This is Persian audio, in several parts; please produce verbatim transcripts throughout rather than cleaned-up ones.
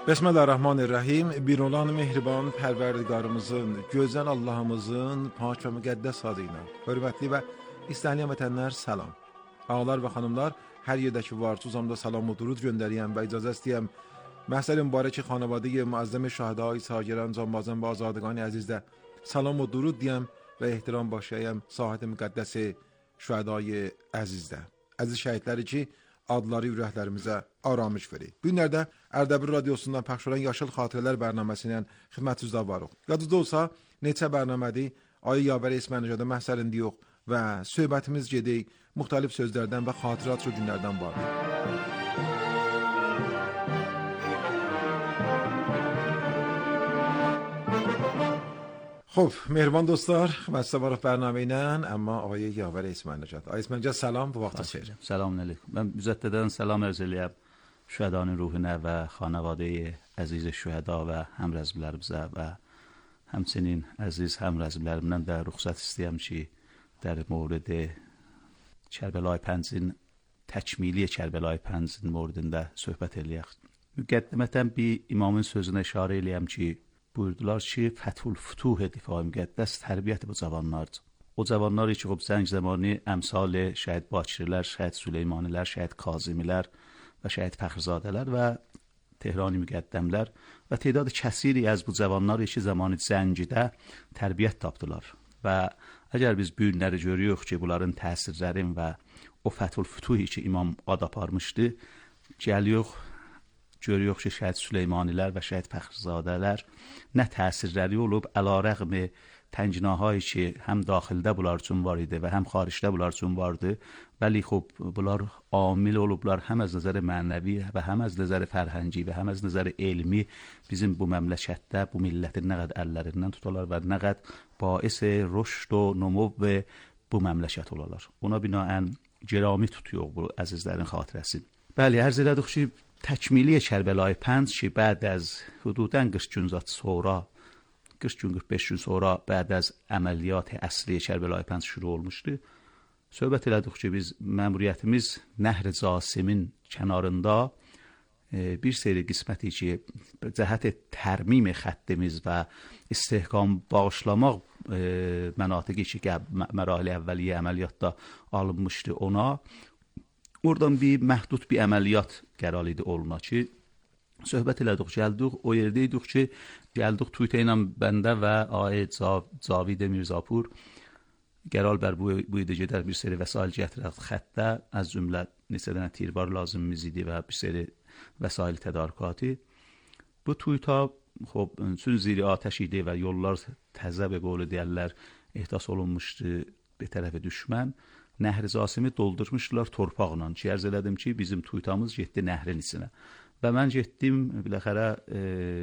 Bismillahirrahmanirrahim. Bir olan mehriban Pərverdigarımızın, gözəl Allahımızın pak və müqəddəs adı ilə hörmətli və istənilən vətənlər salam. Ağalar və xanımlar, hər yerdəki var, uzamda salam və durud göndəriyəm və icazə istəyəm. Məhsəl mübarək xanavadəyə müəzzəm şəhədai sagiran canbazan və azadqani əzizdə salam və durud deyəm və ehtiram başlayım sahət müqəddəsi şəhədai əzizdə. Əziz şəhidləri ki, adları ürəklərimizə aramış verir. Bu günlərdə Ərdəbil radiosundan pəxş olan Yaşıl Xatirələr bərnaməsindən xidmətinizdə varıq. Yadınızda olsa, neçə bərnamədir Ayı Yavər İsmənicədə məhsəlində yox və söhbətimiz gedik müxtəlif sözlərdən və xatirət şu günlərdən var. خب مهربان دوستlar خدمت varıq bərnamə ilə, amma Ayı Yavər İsmənicədə. Ayı İsmənicədə salam, bu vaxtınız xeyir. Selamun aleyküm. Mən müzəddədən salam ərz eləyəm şühədanın ruhuna və xanavadəyə, əziz şühəda və həmrəzblərimizə və həmçinin əziz həmrəzblərimdən də ruxsat istəyəm ki, در مورد کربلای پنجin təkmili Kərbəlayı Pəncin موردunda söhbət eləyək. Müqəddimətən bir imamın sözünə işarə eləyəm ki, buyurdular ki, Fəthül Fütuh Difai Müqəddəs tərbiyyət bu cavanlardır. O cavanlar ki, xub zəng zamanı əmsal şəhid Bakirlər, şəhid Süleymanilər, şəhid Kazimilər və şəhid Fəxrizadələr və Tehrani müqəddəmlər və تعداد kəsiri az bu cavanlar ki, zamanı zəngidə tərbiyyət tapdılar. Və əgər biz bu günləri görüyoruz ki, bunların təsirlərin və o Fəthül Fütuhi ki, imam ad aparmışdı, gəliyoruz, görüyoruz ki, şəhid Süleymanilər və şəhid Fəxrizadələr nə təsirləri olub, əlarəğmi tənginahایی ki, həm daxildə bunlar üçün var idi və həm xaricdə bunlar üçün vardı, ولی خب bunlar amil olublar həm az nəzər mənəvi və həm az nəzər fərhəngi və həm az nəzər elmi bizim bu məmləkətdə bu millətin nə qədər əllərindən tutarlar və nə qədər باعث رشد و نمو bu məmləkət olarlar. Ona binaən gərami tutuyor bu əzizlərin xatirəsi. Bəli, ərz elədik ki, təkmili Kərbəlayı Pənc ki, بعد از حدوداً qırx gün sonra qırx gün qırx beş gün sonra بعد از əməliyyat əsli Kərbəlayı Pənc şuru olmuşdu. Söhbət elədik ki, biz məmuriyyətimiz Nəhr-i Casimin kənarında e, bir seri qisməti ki, cəhət tərmim xəttimiz və istehkam bağışlamaq e, mənatiqi ki, mərahil əvvəliyyə əməliyyatda alınmışdı ona. Oradan bir məhdud bir əməliyyat qərar idi oluna ki, söhbət elədik, gəldik, o yerdə idik ki, gəldik Tuytə ilə bəndə və Ayət Cavid Mirzapur qərar bər bu, bu idi gedər bir seri vəsail gətirək xəttə, az cümlə neçə dənə tirbar lazımımız idi və bir seri vəsail tədarükatı. Bu Tuyta, xub, üçün ziri atəş idi və yollar təzə və qolu deyərlər ehdas olunmuşdu bir tərəfi düşmən. Nəhr-i Casimi doldurmuşdular torpaqla ki, ərz elədim ki, bizim Tuytamız getdi nəhrin içinə. Və mən getdim, biləxərə e,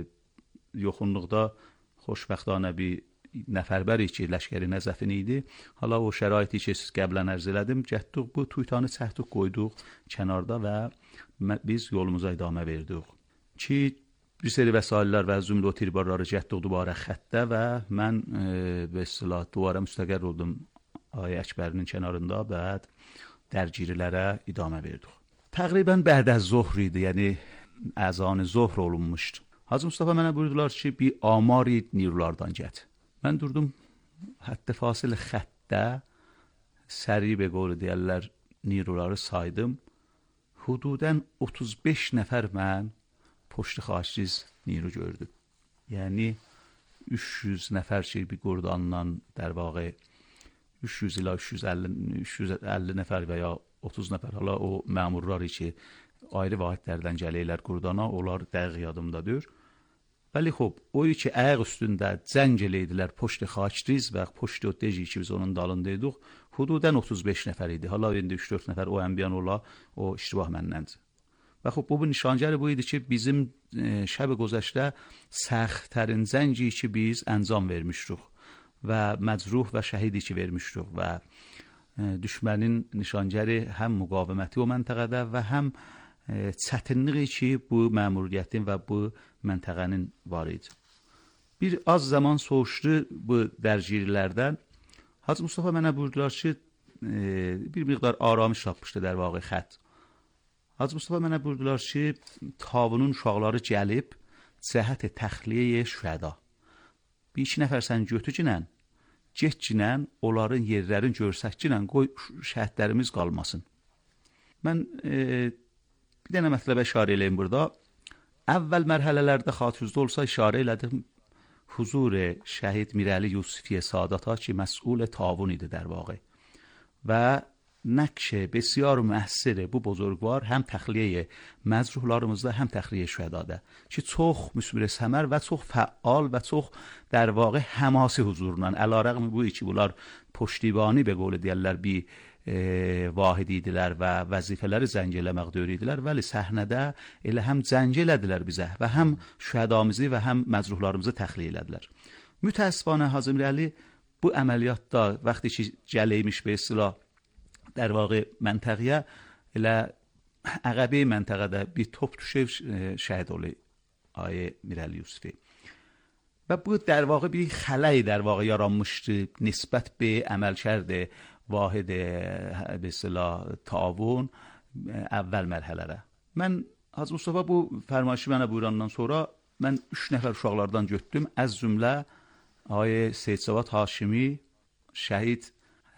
yoxunluqda xoşbəxtanə bir nəfərbəri ki, ləşkəri nəzəfin idi. Hala o şəraiti ki, siz qəblən ərz elədim, gətdik bu Tuytanı çəkdik, qoyduq kənarda və biz yolumuza idamə verdik. Ki, bir seri vəsaillər və zümrə o tirbarları gətdik dubara xəttə və mən e, və silah duvara müstəqər oldum Ay Əkbərinin kənarında və dərgirilərə idamə verdik. Təqribən bə'd az zohr idi, yəni əzan zohr olunmuşdu. Hacı Mustafa mənə buyurdular ki, bir amari nirulardan get. Mən durdum, hətta fasil xəttə səri be qolu deyərlər niruları saydım. Hududən otuz beş nəfər mən poştu xaçiz niru gördüm. Yəni üç yüz nəfər ki, bir qurdandan dər vağı üç yüz ila üç yüz əlli nəfər və ya otuz nəfər hala o məmurlar ki, ayrı vahidlərdən gəlirlər qurdana, onlar dəqiq yadımdadır. Bəli, xub, o ki, ayaq üstündə cəng eləydilər poştu xaçriz və poştu deji ki, biz onun dalındaydıq, hududən otuz beş nəfər idi. Hala indi üç dörd nəfər o ənbiyan ola, o iştibah məndəndir. Və xub, bu nişangəri bu idi ki, bizim e, şəb-i gözəşdə səxtərin cəngi ki, biz əncam vermişdik və məcruh və şəhidi ki, vermişdik və e, düşmənin nişangəri həm müqaviməti o məntəqədə və həm e, çətinliyi ki, bu məmuriyyətin və bu məntəqənin var idi. Bir az zaman soğuşdu bu dərgirlərdən. Hacı Mustafa mənə buyurdular ki, e, bir miqdar aramış tapmışdı در واقع xət. Hacı Mustafa mənə buyurdular ki, Tavunun uşaqları gəlib cəhət təxliyə şühəda. Bir iki nəfər sən götücünən, getcinən, onların yerlərin görsəkcinən, qoy şəhətlərimiz qalmasın. Mən e, bir dənə mətləbə işarə eləyim burada. Əvvəl mərhələlərdə xatircə olsa işarə elədim. Huzur şəhid Mirəli Yusufiyə Sadata ki, məsul tavun idi در واقع. و نقش بسیار مؤثر bu buzurgvar həm təxliyə məcruhlarımızda, həm təxliyə şühədada ki, çox müsbir səmər və çox fəal və çox در واقع həmasi huzurla, əlarəğm bu ki, bunlar puştibani به قول deyirlər bir e, vahid idilər və vəzifələri zəng eləmək döyür idilər, vəli səhnədə elə həm zəng elədilər bizə və həm şühədamızı və həm məcruhlarımızı təxliyə elədilər. Mütəəssifanə Hacı Mirəli bu əməliyyatda vaxtı ki, gələymiş به اصطلاح در واقع منطقه elə əqəbi məntəqədə bir top düşüb şəhid olur آیه میرعلی یوسفی و bu در واقع bir خلایی در واقع yaranmışdı نسبت به عملکرد واحد به اصطلاح تعاون اول mərhələlərə. Mən Hacı Mustafa bu fərmayışı mənə buyurandan sonra mən üç nəfər uşaqlardan götürdüm. Az cümlə آیه سید سواد هاشمی، شهید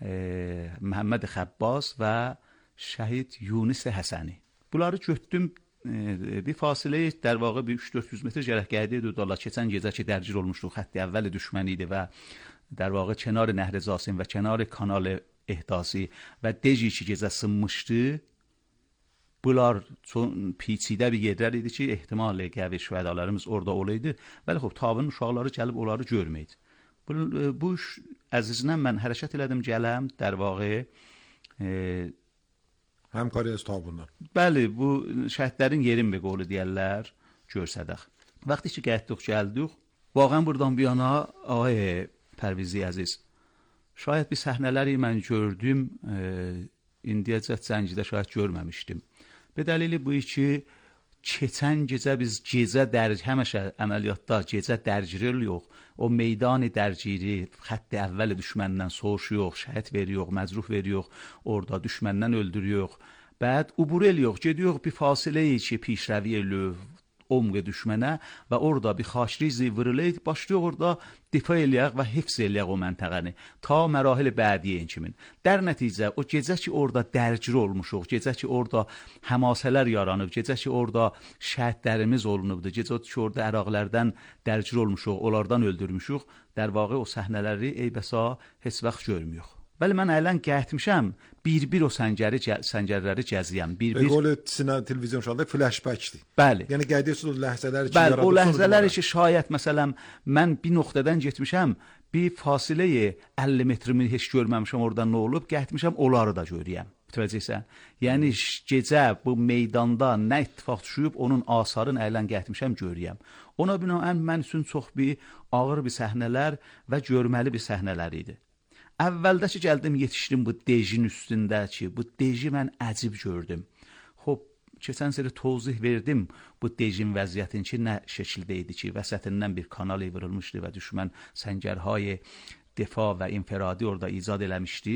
محمد خباس و شهید یونس حسنی. Bunları götürdüm bir fasilə در واقع bir üç dörd yüz metr gərəkgədə idi. Dalla keçən gecə ki dərcir olmuşdu. Xətti əvvəli düşməni idi və در واقع kenar Nəhr Zasim və kenar kanal احداسی və deji ki gecə sınmışdı. Bunlar çox پیچیده bir yerlər idi ki, ehtimal qəvi şühədalarımız orada olaydı. Bəli, xub, tabının uşaqları gəlib onları görməydi. Bu, bu əzizlə mən hərəkət elədim gələm, در واقع e, həmkarı öz tabundan. Bəli, bu şəhidlərin yerin bir qolu deyərlər, görsədək. Vaxtı ki, gəldik, gəldik, واقعا buradan bir yana, ay Pərvizi əziz, şayət bir səhnələri mən gördüm, e, indiyəcət zəngidə şayət görməmişdim. Be dəlili bu ki, keçən gecə biz gecə dərc, həməşə əməliyyatda gecə dərciri yox, o meydan dərciri, xətti əvvəli düşməndən soğuş yox, şəhət veriyor, məcruh veriyor, orada düşməndən öldürüyor. Bəd ubur eliyor, gediyor bir fasiləyi ki, pişrəvi eləyir, omq düşmənə və orada bir xaşrizi vırılıydı, başlıyor orada difa eləyək və hifz eləyək o məntəqəni ta mərahil bədiyə kimin. در nəticə o gecə ki orada dərcir olmuşuq, gecə ki orada həmasələr yaranıb, gecə ki orada şəhidlərimiz olunubdu, gecə ki orada əraqlərdən dərcir olmuşuq, onlardan öldürmüşük, در واقع o səhnələri eybəsa heç vaxt görmüyük. Bəli, mən ələn qətmişəm, bir-bir o səngəri, səngərləri gəziyəm. Bir, bir... Be qolu sinə televizyon şalda flashbackdir. Bəli. Yəni qədiyyəsiz o ləhzələri ki, bəli, o ləhzələri ki, şayət, məsələn, mən bir nöqtədən getmişəm, bir fasiləyi əlli metrimi heç görməmişəm, oradan nə olub, qətmişəm, onları da görəyəm. Bitəcəksən. Yəni, gecə bu meydanda nə ittifaq düşüb, onun asarını ələn qətmişəm, görəyəm. Ona binaən mən üçün çox bir ağır bir səhnələr və görməli bir səhnələr idi. Əvvəldə ki, gəldim, yetişdim bu dejin üstündə ki, bu deji mən əcib gördüm. Xob, keçən seri tozih verdim bu dejin vəziyyətin ki, nə şəkildə idi ki, vəsətindən bir kanal vurulmuşdu və düşmən səngərhay defa və infiradi orada icad eləmişdi.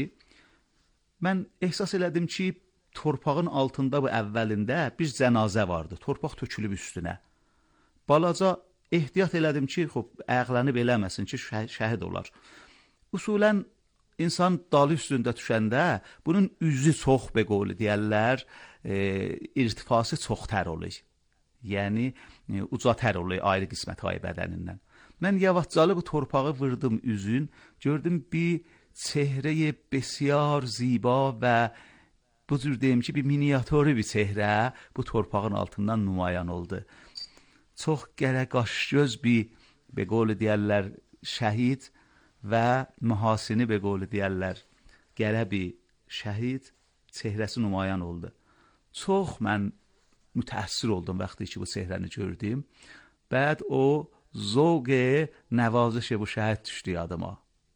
Mən ehsas elədim ki, torpağın altında bu əvvəlində bir cənazə vardı, torpaq tökülüb üstünə. Balaca ehtiyat elədim ki, xob, əqlənib eləməsin ki, şəhid olar. Usulən, İnsan dalı üstündə düşəndə bunun üzü çox be qolu deyərlər, e, irtifası çox tər olur. Yəni e, uca tər olur ayrı qismətləri bədənindən. Mən yavaşcalı bu torpağı vurdum üzün, gördüm bir çehrə bəsiyar ziba və bu cür deyim ki, bir miniatürü bir çehrə bu torpağın altından nümayan oldu. Çox qərə qaşgöz bir be qolu deyərlər şəhid və mühasini be qolu deyərlər, qərə bir şəhid çehrəsi nümayan oldu. Çox mən mütəəssir oldum vaxtı ki, bu çehrəni gördüm. Bəd o zovq nəvazış bu şəhid düşdü yadıma.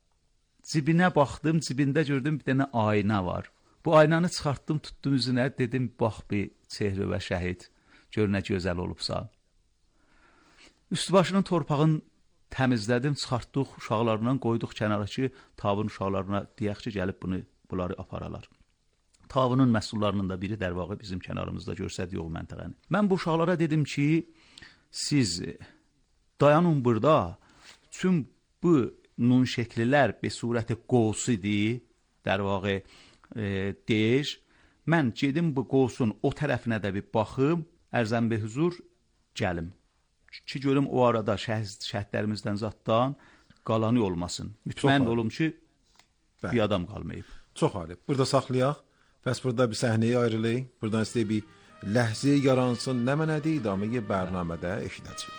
Cibinə baxdım, cibində gördüm bir dənə ayna var. Bu aynanı çıxartdım, tutdum üzünə, dedim, bax bir çehrə və şəhid, gör nə gözəl olubsan. Üstü başının torpağın təmizlədim, çıxartdıq, uşaqlarından qoyduq kənara ki, tabun uşaqlarına deyək ki, gəlib bunu, bunları aparalar. Tabunun məsullarının da biri در واقع bizim kənarımızda görsədiyi o məntəqəni. Mən bu uşaqlara dedim ki, siz dayanın burada. Çün bu nun şəklilər be surət qovsidir, در واقع deyir. Mən gedim bu qovsun o tərəfinə də bir baxım, ərzəm be huzur gəlim. Ki görüm o arada şəhidlərimizdən zatdan qalanı olmasın. Mütməyin olum ki Bəli. Bir adam qalmayıb. Çox ali. Burada saxlayaq. Bəs burada bir səhnəyə ayrılıq. Buradan sizə bir ləhzə yaransın. Nə mənədir idamə bərnamədə eşidəcəyik.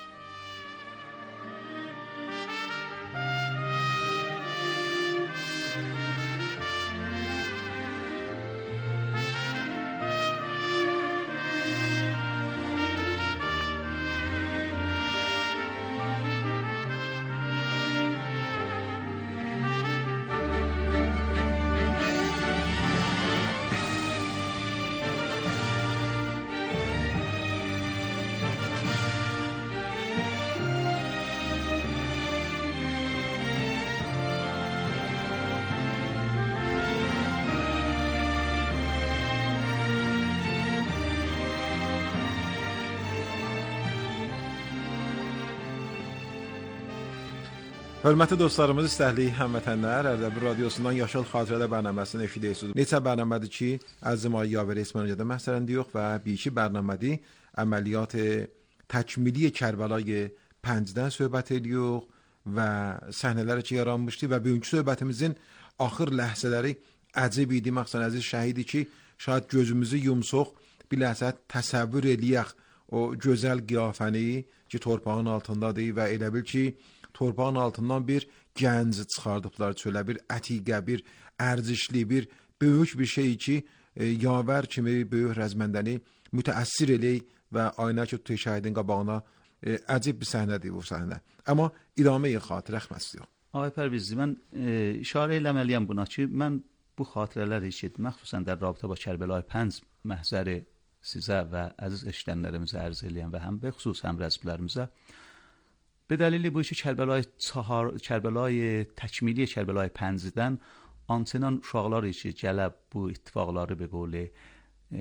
Hörmətli dostlarımız, istəkli həmvətənlər, Ərdəbil radiosundan Yaşıl Xatirələr bərnaməsini eşidirsiniz. Neçə bərnamədir ki, əzizim ay Yaver İsmailiyədə məsələndiyox və bir iki bərnamədir əməliyyat təkmili Kərbəlayı Pəncdən söhbət ediyox və səhnələri ki yaranmışdı və bugünkü söhbətimizin axır ləhzələri əcib idi. Məxsən əziz şəhidi ki, şayad gözümüzü yumsoq bir ləhzə təsəvvür eləyək o gözəl qiyafəni ki torpağın altındadır və elə bil ki torpağın altından bir gənc çıxardıblar çölə, bir ətiqə, bir ərzişli, bir böyük bir şey ki, e, yavər kimi böyük rəzməndəni mütəəssir eləyik və aynə ki, tutuy şəhidin qabağına e, əcib bir səhnədir bu səhnə. Amma idamə-i xatirə xməsi yox. Ağay Pərvizli, mən e, işarə eləməliyəm buna ki, mən bu xatirələri eşitdim, xüsusən də rabitə ba Kərbəlayı Pənc məhzəri sizə və əziz eşidənlərimizə ərz eləyəm və həm və xüsus həm rəzblərimizə. به دلیل bu işi Kərbəlayı çahar, Kərbəlayı təkmili Kərbəlayı Pəncdən antenan uşaqlar işi gəlib bu ittifaqları be qoli e,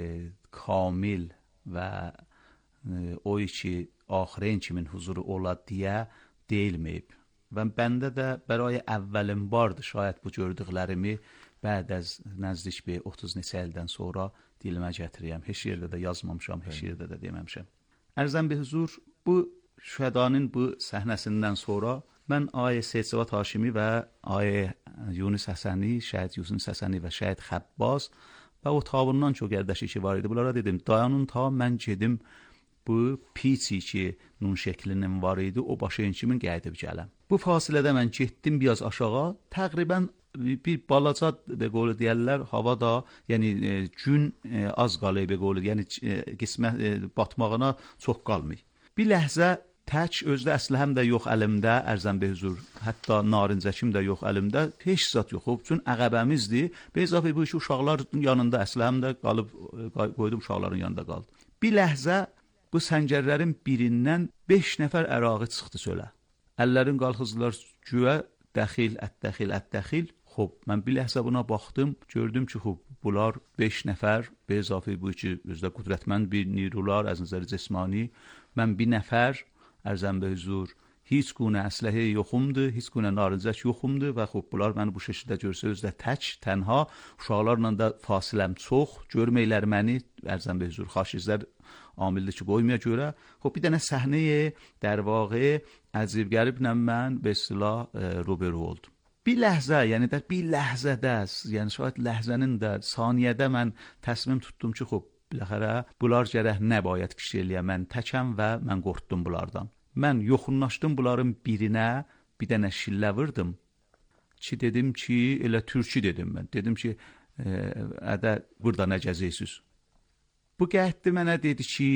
kamil və e, o işi axirin kimin huzuru ola deyə deyilməyib. Və bəndə də bəray əvvəlin bardı şayət bu gördüklərimi bəd az nəzdik bir otuz neçə ildən sonra dilimə gətirəyəm. Heç yerdə də yazmamışam, heç yerdə də deməmişəm. Ərzəm be huzur, bu Şühedanın bu səhnəsindən sonra mən Ay Seyid Cevat Haşimi və Ay Yunus Həsəni, Şəhid Yunus Həsəni və Şəhid Xəbbas və o tabundan çox gərdəşi ki var idi. Bunlara dedim, dayanın ta mən gedim bu piçi ki nun şəklinin var idi, o başayın kimin gəlib gələm. Bu fasilədə mən getdim biraz aşağı, təqribən bir balaca be qolu deyərlər, hava da, yəni e, gün e, az qalıb be qolu, yəni e, qismə e, batmağına çox qalmır. Bir ləhzə tək özdə əsləhəm də yox əlimdə, ərzəm be huzur, hətta narincəkim də yox əlimdə, heç zat yox. Üçün əqəbəmizdir. Be izafə bu işi uşaqların yanında əsləhəm də qalıb, qoydum uşaqların yanında qaldı. Bir ləhzə bu səngərlərin birindən beş nəfər ərağı çıxdı çölə. Əllərin qalxızdılar güyə, dəxil, ət-dəxil, ət-dəxil. Xob, mən bir ləhzə buna baxdım, gördüm ki, xob, bunlar beş nəfər, be izafə bu işi özdə qudrətmənd bir nirular, az nəzəri cismani. Mən bir nəfər, ərzəm be huzur, heç günə əsləhə yoxumdur, heç günə narincək yoxumdur və xub bunlar məni bu şəkildə görsə özdə tək, tənha, uşaqlarla da fasiləm çox, görməklər məni, ərzəm be huzur, xaşizlər amildir ki, qoymaya görə. Xub bir dənə səhnəyə در واقع əcib qəriblə mən be silah e, ruberu oldum. Bir ləhzə, yəni də bir ləhzədə, yəni şayət ləhzənin də saniyədə mən təsmim tutdum ki, xub, biləxərə, bunlar gərək nəbayət kişi eləyə, mən təkəm və mən qorxdum bunlardan. Mən yoxunlaşdım bunların birinə, bir dənə şillə vırdım ki, dedim ki, elə türkü dedim mən. Dedim ki, e, ədə, burada nə gəzəysiniz? Bu qəhətdi mənə dedi ki,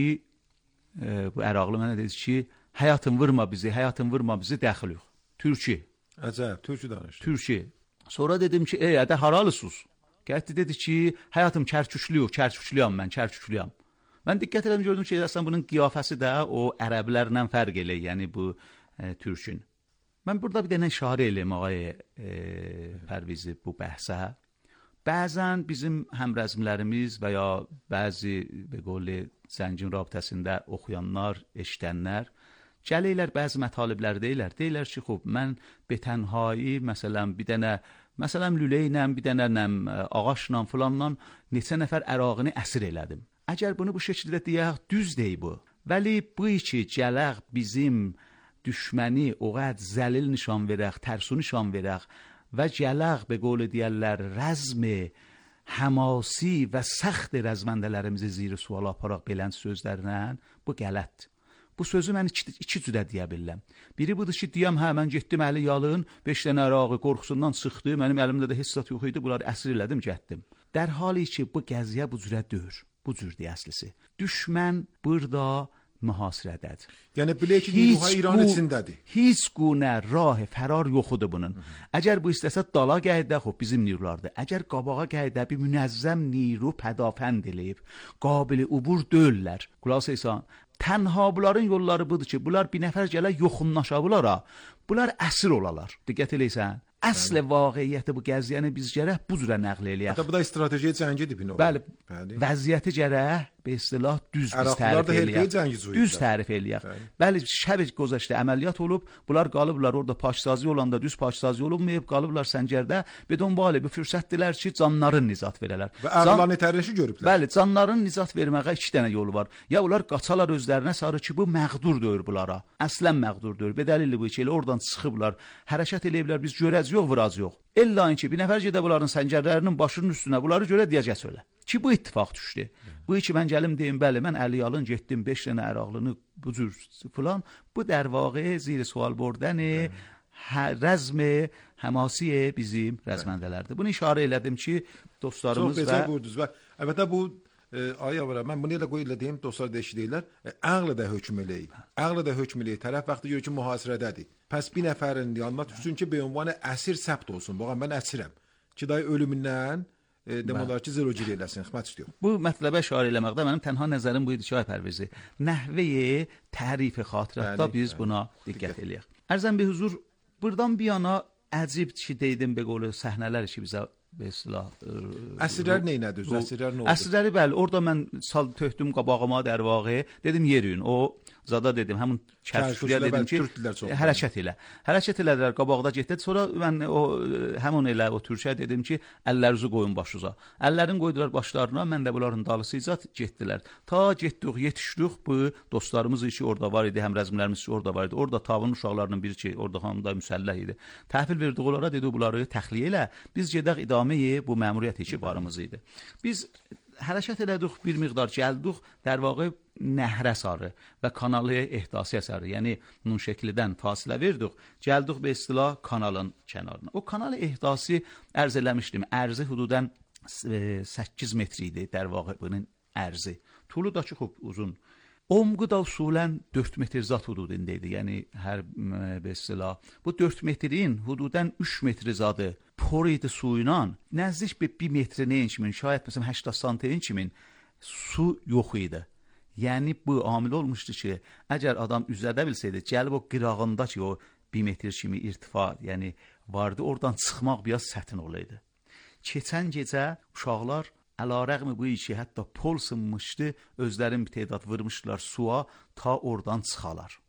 e, bu əraqlı mənə dedi ki, həyatın vurma bizi, həyatın vurma bizi, dəxil yox. Türkü. Əcəb, türkü danışdı. Türkü. Sonra dedim ki, ey, ədə, haralısınız? Gəldi dedi ki, həyatım kərküklüyü, kərküklüyəm mən, kərküklüyəm. Mən diqqət edim gördüm ki, əslən bunun qiyafəsi də o ərəblərlə fərq eləyir, yəni bu e, türkün. Mən burada bir dənə işarə eləyim ağay e, Pərvizi bu bəhsə. Bəzən bizim həmrəzmlərimiz və ya bəzi be qoli zəngin rabitəsində oxuyanlar, eşidənlər gəlirlər bəzi mətəliblər deyirlər. Deyirlər ki, xub mən betənhayi məsələn bir dənə məsələn lülə ilə, bir dənə nəm ağacla filanla neçə nəfər ərağını əsir elədim. Əgər bunu bu şəkildə deyək, düz deyil bu. Vəli bu ki, gələk bizim düşməni o qədər zəlil nişan verək, tərsu nişan verək və gələk be qول deyərlər rəzm həmasi və səxt rəzməndələrimizi zir sual aparaq belən sözlərlə, bu qələt. Bu sözü mən iki, iki cüdə deyə bilirəm. Biri budur ki, deyəm, hə, mən getdim əli yalın, beş dənə ərağı qorxusundan çıxdı, mənim əlimdə də heç zat yox idi, bunları əsir elədim, getdim. Dər hali ki, bu gəziyə bu cürə döyür, bu cürdür əslisi. Düşmən burada mühasirədədir. Yəni, bilək ki, ruha İran içindədir. Heç qunə rah fərar yoxudur bunun. Hı -hı. Əgər bu istəsə dala gəldə, xub, bizim nirulardır. Əgər qabağa gəldə, bir münəzzəm niru pədafənd eləyib, qabili ubur döyürlər. Qulaq asın. Tənha bunların yolları budur ki, bunlar bir nəfər gələ yoxunlaşa bunlara, bunlar əsir olalar. Diqqət eləysən. Əsl vaqiyyəti bu gəziyəni biz gərək bu cürə nəql eləyək. Hətta bu da strateji cəngidir bir növ. Bəli, bəli. Vəziyyəti gərək be istilah düz biz tərif eləyək. Düz tərif eləyək. Bəli, şəb gözəşdə əməliyyat olub, bunlar qalıblar orada paşsazi olanda düz paşsazi olunmayıb, qalıblar səncərdə və dönbalı bir fürsətdilər ki, canların nizat verələr. Və ərlan etərləşi görüblər. Bəli, canların nizat verməyə iki dənə yolu var. Ya onlar qaçalar özlərinə sarı ki, bu məğdur döyür bunlara. Əslən məğdur döyür. Bedəlilli bu ki, elə oradan çıxıblar, hərəkət eləyiblər, biz görəz yox, vıraz yox. Ella ki, bir nəfər gedə bunların səncərlərinin başının üstünə, bunları görə deyəcək söylə. Ki, bu ittifaq düşdü. Bu ki, mən gəlim deyim, bəli, mən əliyalın getdim, beş dənə əraqlını bu cür filan, bu در واقع زیر سوال بردن rəzm həmasi bizim rəzməndələrdir. Bunu işarə elədim ki, dostlarımız və... Çox bezək vurdunuz və əlbəttə bu e, aya var, mən bunu elə qoy elə deyim, dostlar da eşidirlər, e, əqlə də hökm eləyir. Əqlə də hökm eləyir. Tərəf vaxtı görür ki, mühasirədədir. Pəs bir nəfərin yanına düşsün ki, be ünvanı əsir səbt olsun. Baxın, mən əsirəm. Ki, dayı ölümündən e, demək olar ki, zərocil eləsin, xidmət istəyir. Bu mətləbə işarə eləməkdə mənim tənha nəzərim bu idi ki, ay Pərvizi, nəhvəyə tərif xatirətdə biz buna diqqət eləyək. Ərzən bir huzur, buradan bir yana əcib ki, deydim be qolu səhnələr ki, bizə be silah. Əsirlər nə nədir? Əsirlər nə oldu? Əsirləri bəli, orada mən sal töhdüm qabağıma der vaqiə, dedim yerin, o zada dedim, həmin kərkürüyə dedim ki, hərəkət elə. Hərəkət elədilər, qabaqda getdi. Sonra mən o həmin elə o türkə dedim ki, əllərinizi qoyun başınıza. Əllərini qoydular başlarına, mən də bunların dalısıca getdilər. Ta getdik, yetişdik, bu dostlarımız ki, orada var idi, həm rəzmlərimiz ki, orada var idi. Orada tavanın uşaqlarının biri ki, orada hamıda müsəlləh idi. Təhvil verdik onlara, dedi bunları təxliyə elə. Biz gedək idaməyə bu məmuriyyət ki, varımız idi. Biz hərəkət elədik, bir miqdar gəldik, در واقع nəhrə sarı və kanalı ehdasiyə sarı, yəni nun şəklidən fasilə verdik, gəldik be istilah kanalın kənarına. O kanal ehdası ərz eləmişdim, ərzi hududən səkkiz metr idi, در واقع bunun ərzi. Tulu da ki, xub uzun. Omqu da usulən dörd metr zat hududunda idi, yəni hər be istilah. Bu dörd metrin hududən üç metr zadı por idi suyla, nəzdik bir metrinə kimin, şayət məsələn هەشتاد santimin kimin su yox idi. Yəni bu amil olmuşdu ki, əgər adam üzədə bilsəydi, gəlib o qırağında ki, o bir metr kimi irtifa, yəni vardı, oradan çıxmaq biraz çətin olaydı. Keçən gecə uşaqlar əlarəğmi bu işi hətta pol sınmışdı, özlərin bir tədad vurmuşdular suya, ta oradan çıxalar.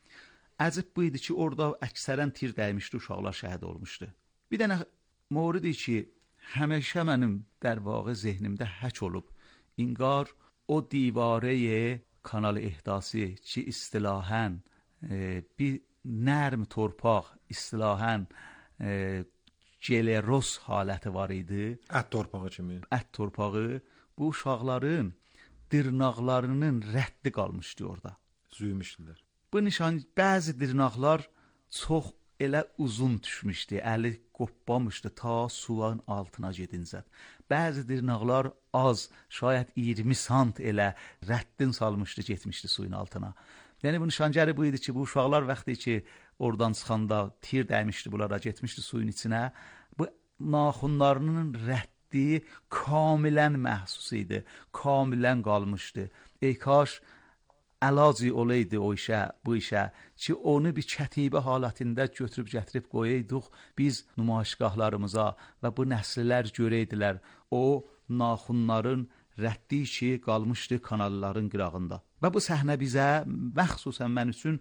Əcib bu idi ki, orada əksərən tir dəymişdi, uşaqlar şəhid olmuşdu. Bir dənə mövrid ki, həmişə mənim در واقع zehnimdə hək olub. İnqar o divare kanal ehdası ki, istilahen e, bir nərm torpaq, istilahen e, geleros haləti var idi. Ət torpağı kimi. Ət torpağı bu uşaqların dırnaqlarının rəddi qalmışdı orada. Züymüşdülər. Bu nişan bəzi dırnaqlar çox elə uzun düşmüşdü, əli qoppamışdı ta suların altına gedincət. Bəzi dırnaqlar az, şayət iyirmi sant elə rəddin salmışdı, getmişdi suyun altına. Yəni bu nişancəri bu idi ki, bu uşaqlar vaxtı ki, oradan çıxanda tir dəymişdi bunlara, getmişdi suyun içinə. Bu naxunlarının rəddi kamilən məhsus idi, kamilən qalmışdı. Ey kaş, əlacı olaydı o işə, bu işə ki, onu bir kətibə halətində götürüb gətirib qoyaydıq biz nümayişgahlarımıza və bu nəsillər görəydilər o naxunların rəddi ki, qalmışdı kanalların qırağında. Və bu səhnə bizə, məxsusən mən üçün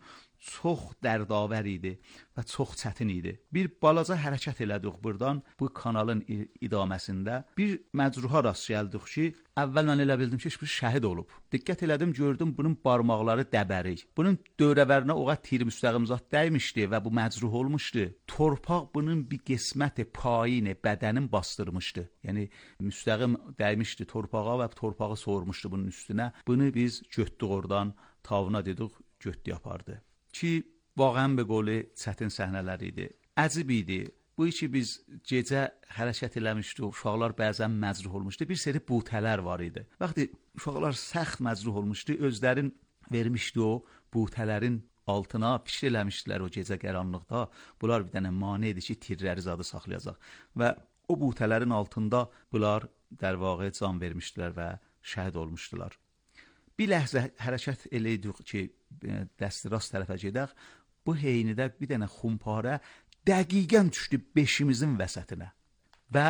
çox dərdavər idi və çox çətin idi. Bir balaca hərəkət elədik burdan, bu kanalın idaməsində. Bir məcruha rast gəldik ki, əvvəl mən elə bildim ki, bir şəhid olub. Diqqət elədim, gördüm bunun barmaqları dəbərik. Bunun dövrəvərinə o qədər tir müstəqim zat dəymişdi və bu məcruh olmuşdu. Torpaq bunun bir qisməti payını, bədənin bastırmışdı. Yəni müstəqim dəymişdi torpağa və torpağı soğurmuşdu bunun üstünə. Bunu biz götdük oradan, tavuna dedik, götdü yapardı. Ki, vağən bir qolu çətin səhnələr idi. Əcib idi. Bu işi biz gecə hərəkət eləmişdik, uşaqlar bəzən məcruh olmuşdu. Bir seri butələr var idi. Vaxtı uşaqlar səxt məcruh olmuşdu, özlərin vermişdi o butələrin altına pişir eləmişdilər o gecə qaranlıqda. Bunlar bir dənə mane idi ki, tirləri zadı saxlayacaq. Və o butələrin altında bunlar dərvaqə can vermişdilər və şəhid olmuşdular. Bir ləhzə hərəkət eləydik ki, dəsti rast tərəfə gedək. Bu heynidə bir dənə xumparə dəqiqən düşdü beşimizin vəsətinə. Və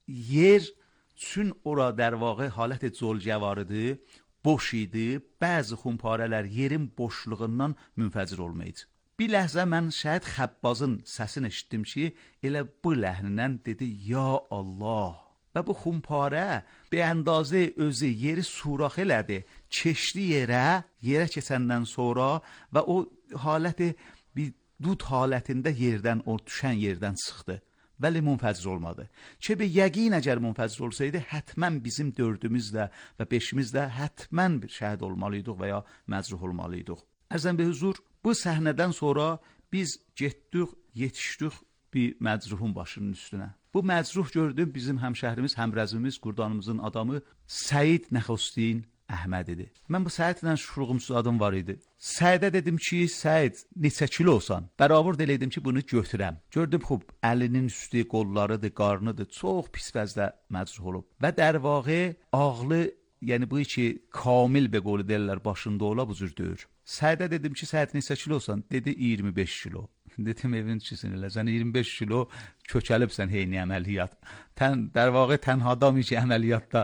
yer çün ora dərvaqə halət-i zolcəvarıdır, boş idi. Bəzi xumparələr yerin boşluğundan münfəcir olmaydı. Bir ləhzə mən şəhid Xəbbazın səsini eşitdim ki, elə bu ləhnindən dedi, ya Allah. Və bu xumparə be əndazə özü yeri surax elədi, keçdi yerə, yerə keçəndən sonra və o haləti bir dud halətində yerdən, o düşən yerdən çıxdı. Vəli munfəcir olmadı. Ki, bir yəqin əgər munfəcir olsaydı, hətmən bizim dördümüzdə və beşimizdə hətmən bir şəhid olmalıydıq və ya məcruh olmalıydıq. Ərzən bir huzur, bu səhnədən sonra biz getdik, yetişdik bir məcruhun başının üstünə. Bu məcruh gördüm bizim həmşəhrimiz, həmrəzimiz, qurdanımızın adamı Səid Nəxostin Əhməd idi. Mən bu Səidlə şuruğumsuz adım var idi. Səidə dedim ki, Səid, neçə kilo olsan? Bərabər dedim ki, bunu götürəm. Gördüm, xub, əlinin üstü, qollarıdır, qarnıdır, çox pis vəzdə məcruh olub. Və dərvağı, ağlı, yəni bu ki, kamil be qolu deyirlər, başında ola bu cür döyür. Səidə dedim ki, Səid neçə kilo olsan? Dedi, iyirmi beş kilo. Dedim, evin içisin elə, sən iyirmi beş kilo kökəlibsən heyni əməliyyat. Tən, der vaqi tənha adam ki, əməliyyatda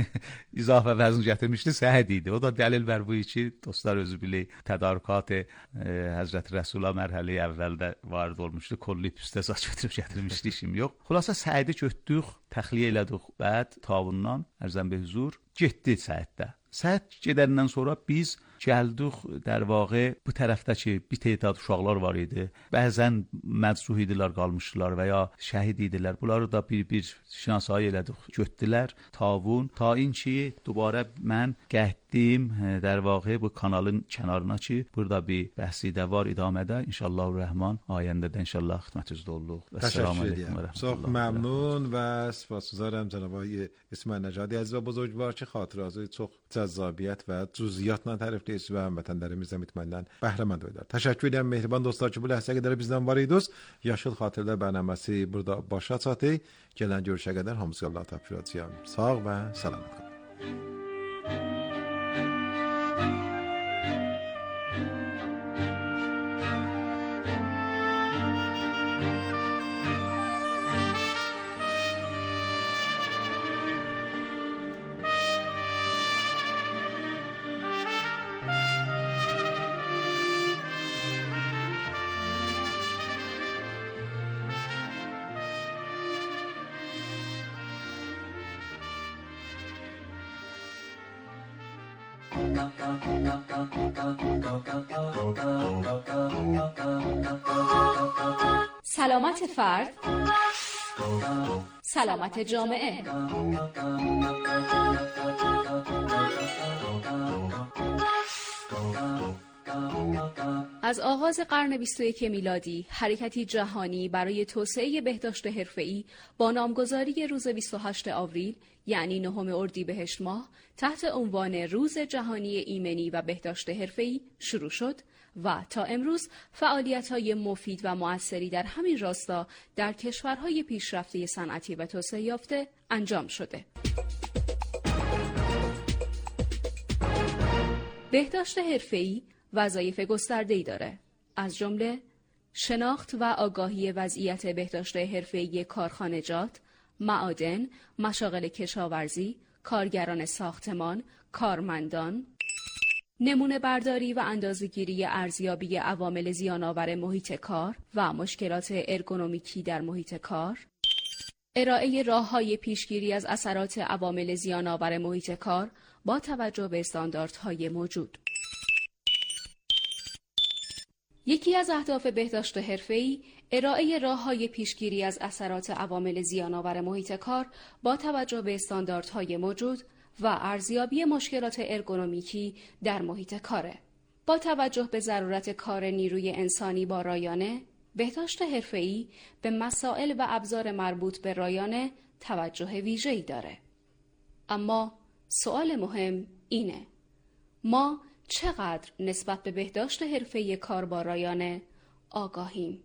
izafə vəzn gətirmişdi, Səid idi. O da dəlil bər bu ki, dostlar özü bilir, tədarükat-ı e, Həzrət Rəsula mərhəli əvvəldə varid olmuşdu, kollib üstə saç götürüb gətirmişdi, işim yox. Xulasa Səidi götdük, təxliyə elədik, bəd, tavundan, ərzən bir huzur, getdi Səiddə. Səid gedəndən sonra biz gəldik, der vaqi bu tərəfdəki bir teydad uşaqlar var idi. Bəzən məcruh idilər, qalmışdılar və ya şəhid idilər. Bunları da bir-bir şinasayı elədik, götdülər, tavun. Ta in ki, dubara mən gətdim, der vaqi bu kanalın kənarına ki, burada bir bəhsidə var idamədə. İnşallahü-Rəhman, ayəndə də inşallah xidmətinizdə olduq. Təşəkkür edirəm. Çox məmnun və sipasguzarım cənab ağay İsmail Nəcadi əziz və buzurgvar ki, xatirəsi çox cəzabiyyət və cüziyyatla tərifləyirsiniz və həmvətənlərimiz də mütməindən bəhrəmənd oldular. Təşəkkür edirəm mehriban dostlar ki, bu ləhzəyə qədər bizdən var idiniz. Yaşıl Xatirələr bərnaməsi burada başa çatdı. Gələn görüşə qədər hamınıza Allah təbrik. Sağ və salamat qalın. سلامت فرد، سلامت جامعه. از آغاز قرن بیست و یک میلادی حرکتی جهانی برای توسعه بهداشت حرفه‌ای با نامگذاری روز بیست و هشتم آوریل یعنی نهم اردیبهشت ماه تحت عنوان روز جهانی ایمنی و بهداشت حرفه‌ای شروع شد و تا امروز فعالیت‌های مفید و مؤثری در همین راستا در کشورهای پیشرفته صنعتی و توسعه یافته انجام شده. بهداشت حرفه‌ای وظایف گسترده‌ای داره، از جمله شناخت و آگاهی وضعیت بهداشت حرفه‌ای کارخانجات، معادن، مشاغل کشاورزی، کارگران ساختمان، کارمندان، نمونه برداری و اندازه‌گیری ارزیابی عوامل زیان‌آور محیط کار و مشکلات ارگونومیکی در محیط کار، ارائه راه‌های پیشگیری از اثرات عوامل زیان‌آور محیط کار با توجه به استانداردهای موجود. یکی از اهداف بهداشت حرفه‌ای ارائه راه‌های پیشگیری از اثرات عوامل زیان‌آور محیط کار با توجه به استانداردهای موجود و ارزیابی مشکلات ارگونومیکی در محیط کاره. با توجه به ضرورت کار نیروی انسانی با رایانه، بهداشت حرفه‌ای به مسائل و ابزار مربوط به رایانه توجه ویژه‌ای داره. اما سوال مهم اینه: ما چقدر نسبت به بهداشت حرفه‌ای کار با رایانه آگاهیم؟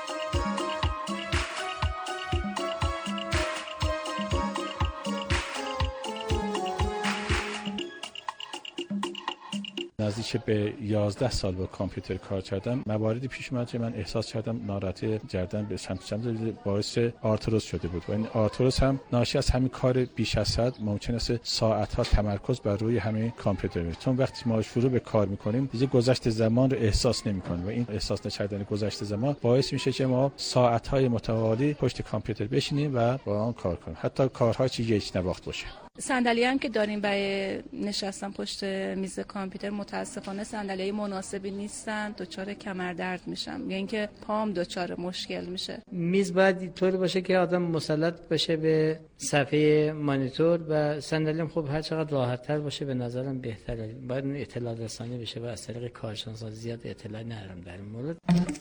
نزدیک به یازده سال با کامپیوتر کار کردم. مواردی پیش اومد که من احساس کردم ناراحتی گردن به سمت سمت باعث آرتروز شده بود و این آرتروز هم ناشی از همین کار بیش از حد ممکن است ساعت‌ها تمرکز بر روی همین کامپیوتر بشه. چون وقتی ما شروع به کار می‌کنیم دیگه گذشت زمان رو احساس نمی‌کنیم و این احساس نکردن گذشت زمان باعث میشه که ما ساعت‌های متوالی پشت کامپیوتر بشینیم و با آن کار کنیم، حتی کارهایی که یک نواخت باشه. صندلی هم که داریم برای نشستن پشت میز کامپیوتر متاسفانه صندلی مناسبی نیستن، دچار کمردرد میشم یا اینکه پام دچار مشکل میشه. میز باید طوری باشه که آدم مسلط بشه به صفحه مانیتور و صندلی هم خب هر چقدر راحت‌تر باشه به نظرم بهتره. باید اطلاع رسانی بشه و از طریق کارشناسان زیاد اطلاع ندارم در این مورد.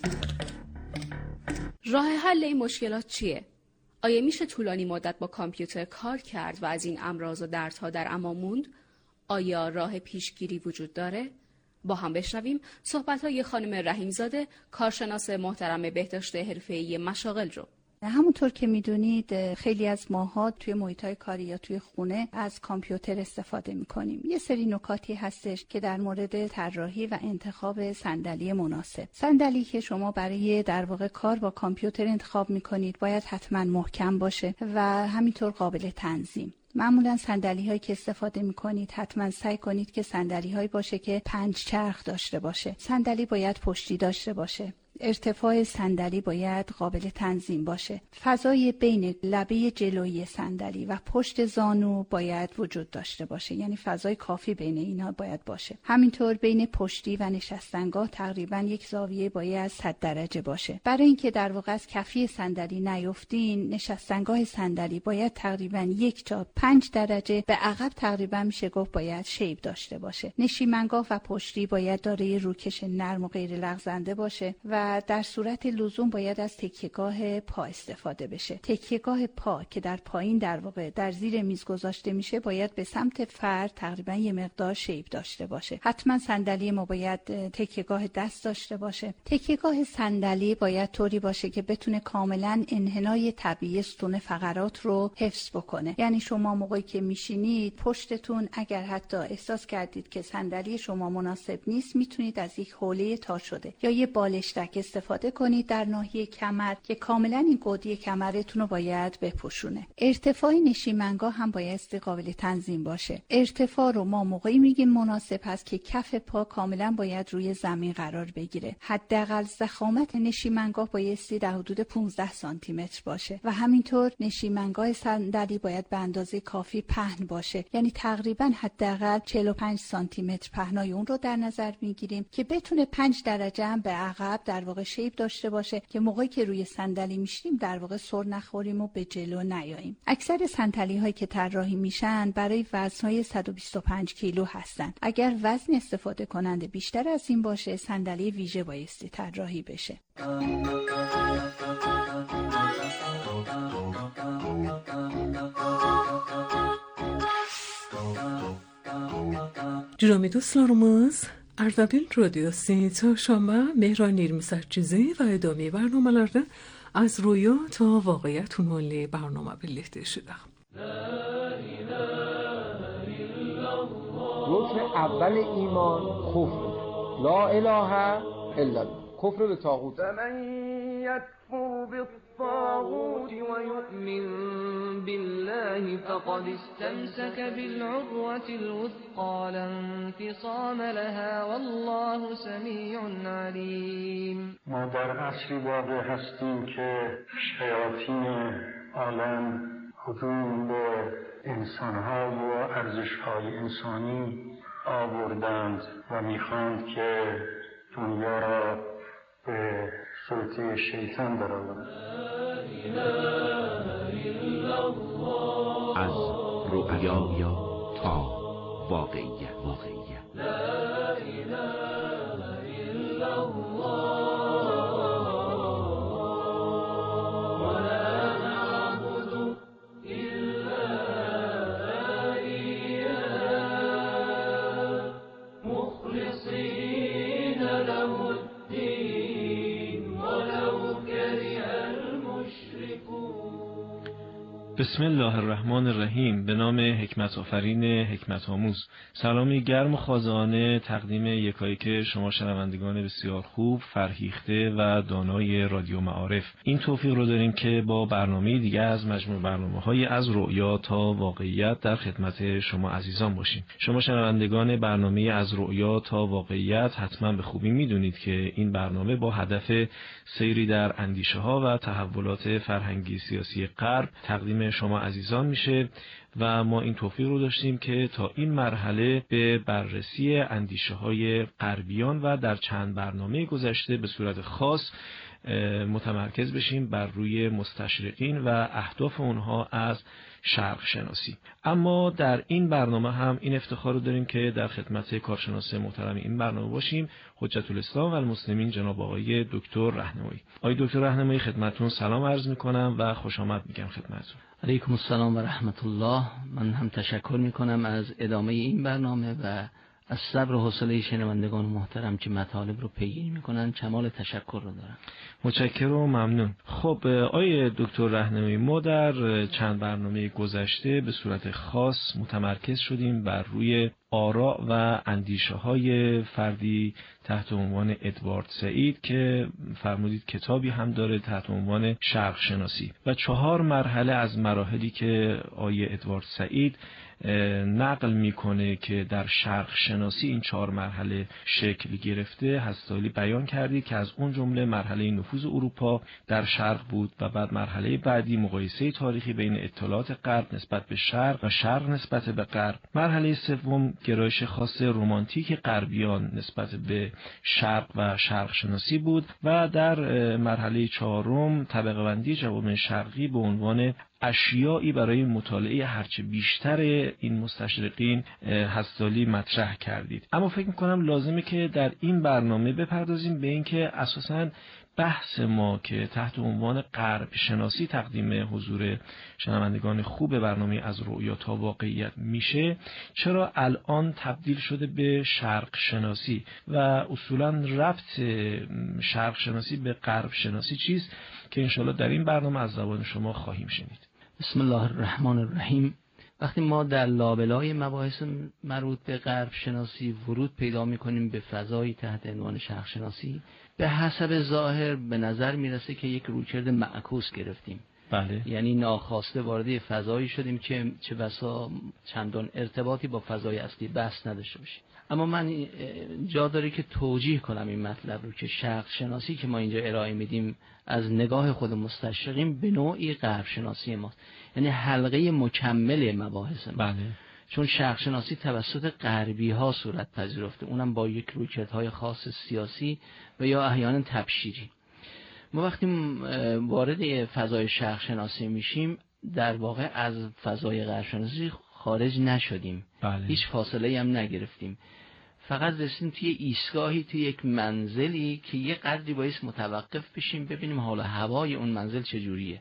راه حل این مشکلات چیه؟ آیا میشه طولانی مدت با کامپیوتر کار کرد و از این امراض و دردها در امان موند؟ آیا راه پیشگیری وجود داره؟ با هم بشنویم صحبت‌های خانم رحیم‌زاده، کارشناس محترم بهداشت حرفه‌ای مشاغل رو. همونطور که میدونید خیلی از ماها توی محیط‌های کاری یا توی خونه از کامپیوتر استفاده میکنیم. یه سری نکاتی هستش که در مورد طراحی و انتخاب صندلی مناسب. صندلی که شما برای در واقع کار با کامپیوتر انتخاب میکنید باید حتما محکم باشه و همینطور قابل تنظیم. معمولا صندلی هایی که استفاده می کنید حتما سعی کنید که صندلی هایی باشه که پنج چرخ داشته باشه. صندلی باید پشتی داشته باشه. ارتفاع صندلی باید قابل تنظیم باشه. فضای بین لبه جلویی صندلی و پشت زانو باید وجود داشته باشه، یعنی فضای کافی بین اینا باید باشه. همینطور بین پشتی و نشستنگاه تقریبا یک زاویه باید صد درجه باشه. برای اینکه در واقع از کفی صندلی نیفتین، نشستنگاه صندلی باید تقریبا یک تا پنج درجه به عقب تقریبا میشه گفت باید شیب داشته باشه. نشیمنگاه و پشتی باید دارای روکش نرم و غیر لغزنده باشه و در صورت لزوم باید از تکیه‌گاه پا استفاده بشه. تکیه‌گاه پا که در پایین در واقع در زیر میز گذاشته میشه باید به سمت فرد تقریبا یه مقدار شیب داشته باشه. حتما صندلی ما باید تکیه‌گاه دست داشته باشه. تکیه‌گاه صندلی باید طوری باشه که بتونه کاملا انحنای طبیعی ستون فقرات رو حفظ بکنه. یعنی شما موقعی که میشینید پشتتون اگر حتی احساس کردید که صندلی شما مناسب نیست، میتونید از یک حوله تا شده یا یه بالشتک استفاده کنید در ناحیه کمر که کاملا این گودی کمرتون رو باید بپوشونه. ارتفاع نشیمنگاه هم باید قابل تنظیم باشه. ارتفاع رو ما موقعی میگیم مناسب هست که کف پا کاملا باید روی زمین قرار بگیره. حداقل ضخامت نشیمنگاه بایستی در حدود پانزده سانتی متر باشه و همینطور نشیمنگاه صندلی باید به اندازه کافی پهن باشه، یعنی تقریبا حداقل چهل و پنج سانتی متر پهنای اون رو در نظر میگیریم که بتونه پنج درجه هم به عقب در واقع شیب داشته باشه که موقعی که روی صندلی میشیم در واقع سر نخوریم و به جلو نیاییم. اکثر صندلی هایی که طراحی میشن برای وزنهای صد و بیست و پنج کیلو هستن. اگر وزن استفاده کننده بیشتر از این باشه صندلی ویژه بایستی طراحی بشه. Cürami dostlarımız, Ardabil Radyosu çarşamba Mehran yirmi sekizi و ادامه برنامه‌lerde از رویا تا واقعیت عنوان برنامه birlikte شدیم. رکن اول ایمان کفر. لا اله الا الله. کفر به طاغوت. فمن یکفر بالطاغوت و یؤمن بالله فقد استمسك بالعروة الوثقى لا انفصام لها والله سمیع علیم. ما در عصری واقع هستیم که شیاطین عالم هجوم به انسان‌ها و ارزش‌های انسانی آوردند و می‌خواند که دنیا را به سلطه شیطان درآورند. از رؤیا تا واقعیت. واقعیت. لا اله الا الله ولا نعبد الا اياه مخلصين له الدين ولو كره المشركون. بسم الله الرحمن الرحیم. به نام حکمت آفرین حکمت آموز. سلامی گرم و خازانه تقدیم یکایک شما شنوندگان بسیار خوب، فرهیخته و دانای رادیو معارف. این توفیق رو داریم که با برنامه دیگه از مجموع برنامه‌های از رؤیا تا واقعیت در خدمت شما عزیزان باشیم. شما شنوندگان برنامه از رؤیا تا واقعیت حتما به خوبی میدونید که این برنامه با هدف سیری در اندیشه‌ها و تحولات فرهنگی سیاسی غرب تقدیم شما عزیزان میشه و ما این توفیق رو داشتیم که تا این مرحله به بررسی اندیشه‌های غربیان و در چند برنامه گذشته به صورت خاص متمرکز بشیم بر روی مستشرقین و اهداف اونها از شرق شناسی. اما در این برنامه هم این افتخار رو داریم که در خدمت کارشناس محترم این برنامه باشیم، حجت الاسلام و المسلمین جناب آقای دکتر رهنمایی. آقای دکتر رهنمایی خدمتتون سلام عرض میکنم و خوش آمد میگم خدمتتون. علیکم السلام و رحمت الله. من هم تشکر میکنم از ادامه این برنامه و از صبر و حوصله شنوندگان محترم که مطالب رو پیگیری میکنن کمال تشکر رو دارم. متشکرم و ممنون. خب آقای دکتر رهنمایی، ما در چند برنامه گذشته به صورت خاص متمرکز شدیم بر روی آراء و اندیشه های فردی تحت عنوان ادوارد سعید که فرمودید کتابی هم داره تحت عنوان شرق شناسی و چهار مرحله از مراحلی که آقای ادوارد سعید نقل میکنه که در شرق شناسی این چهار مرحله شکل گرفته هستالی بیان کردید که از اون جمله مرحله نفوذ اروپا در شرق بود و بعد مرحله بعدی مقایسه تاریخی بین اطلاعات غرب نسبت به شرق و شرق نسبت به غرب، مرحله سوم گرایش خاص رمانتیک غربیان نسبت به شرق و شرق شناسی بود و در مرحله چهارم طبقه بندی جوامع شرقی به عنوان اشیایی برای مطالعه هرچه بیشتر این مستشرقین هستالی مطرح کردید. اما فکر میکنم لازمه که در این برنامه بپردازیم به این که اساساً بحث ما که تحت عنوان غرب شناسی تقدیم حضور شنوندگان خوب برنامه از رؤیا تا واقعیت میشه، چرا الان تبدیل شده به شرق شناسی و اصولاً ربط شرق شناسی به غرب شناسی چیست که انشالله در این برنامه از زبان شما خواهیم شنید. بسم الله الرحمن الرحیم. وقتی ما در لابلای مباحث مربوط به غرب شناسی ورود پیدا میکنیم به فضایی تحت عنوان شرق شناسی، به حسب ظاهر به نظر میرسه که یک رویکرد معکوس گرفتیم. بله. یعنی ناخواسته وارد فضایی شدیم که چه بسا چندان ارتباطی با فضای اصلی بحث نداشته باشیم. اما من جا داره که توجیه کنم این مطلب رو که شرق شناسی که ما اینجا ارائه میدیم از نگاه خود مستشرقین به نوعی غرب شناسی ماست، یعنی حلقه مکمل مباحث ما. بله. چون شرق شناسی توسط غربی ها صورت پذیرفته، اونم با یک رویکردهای خاص سیاسی و یا احیانا تبشیری. ما وقتی وارد فضای شرق شناسی میشیم در واقع از فضای غرب شناسی خارج نشدیم. بله. هیچ فاصله هم نگرفتیم، فقط رسیدیم توی ایستگاهی، توی یک منزلی که یه قدری باید متوقف بشیم ببینیم حال هوای اون منزل چجوریه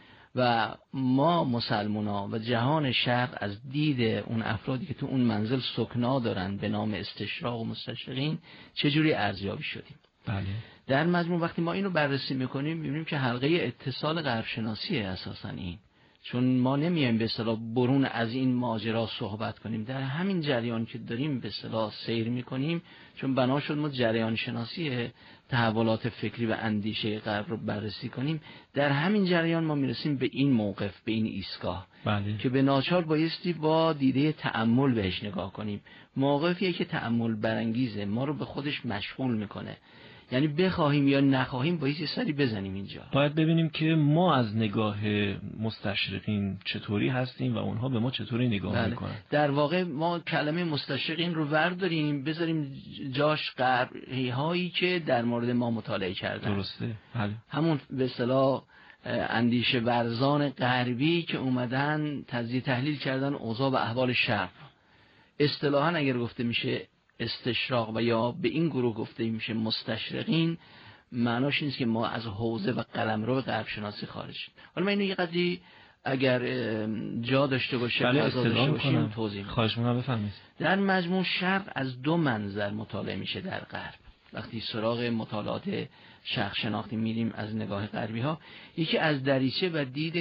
و ما مسلمونا و جهان شرق از دید اون افرادی که تو اون منزل سکنا دارن به نام استشراق و مستشرقین چجوری ارزیابی شدیم. بله. در مجموع وقتی ما اینو بررسی میکنیم میبینیم که حلقه اتصال غرب شناسی اساسا این، چون ما نمیایم به اصطلاح برون از این ماجرا صحبت کنیم. در همین جریان که داریم به اصطلاح سیر میکنیم، چون بنا شد ما جریان شناسی تحولات فکری و اندیشه غرب رو بررسی کنیم، در همین جریان ما میرسیم به این موقف، به این ایستگاه، بله. که به ناچار بایستی با دیده تأمل بهش نگاه کنیم. موقفیه که تأمل برانگیزه، ما رو به خودش مشغول میکنه، یعنی بخواهیم یا نخواهیم باید یه سری بزنیم اینجا. باید ببینیم که ما از نگاه مستشرقین چطوری هستیم و اونها به ما چطوری نگاه بله. میکنن. در واقع ما کلمه مستشرقین رو ورداریم بذاریم جاش غربی هایی که در مورد ما مطالعه کردن. درسته. بله. همون به اصطلاح اندیشه ورزان غربی که اومدن تجزیه تحلیل کردن اوضاع و احوال شرق. اصطلاحاً اگر گفته میشه استشراق و یا به این گروه گفته میشه مستشرقین، معناش نیست که ما از حوزه و قلمرو غرب شناسی خارج شیم. حالا من اینو یه قدری اگر جا داشته باشه بله فضا داشته باشیم توضیح میدم. خواهش می‌کنم بفرمایید. در مجموع شرق از دو منظر مطالعه میشه در غرب. وقتی سراغ مطالعات شرق شناختی میریم از نگاه غربی ها، یکی از دریچه و دید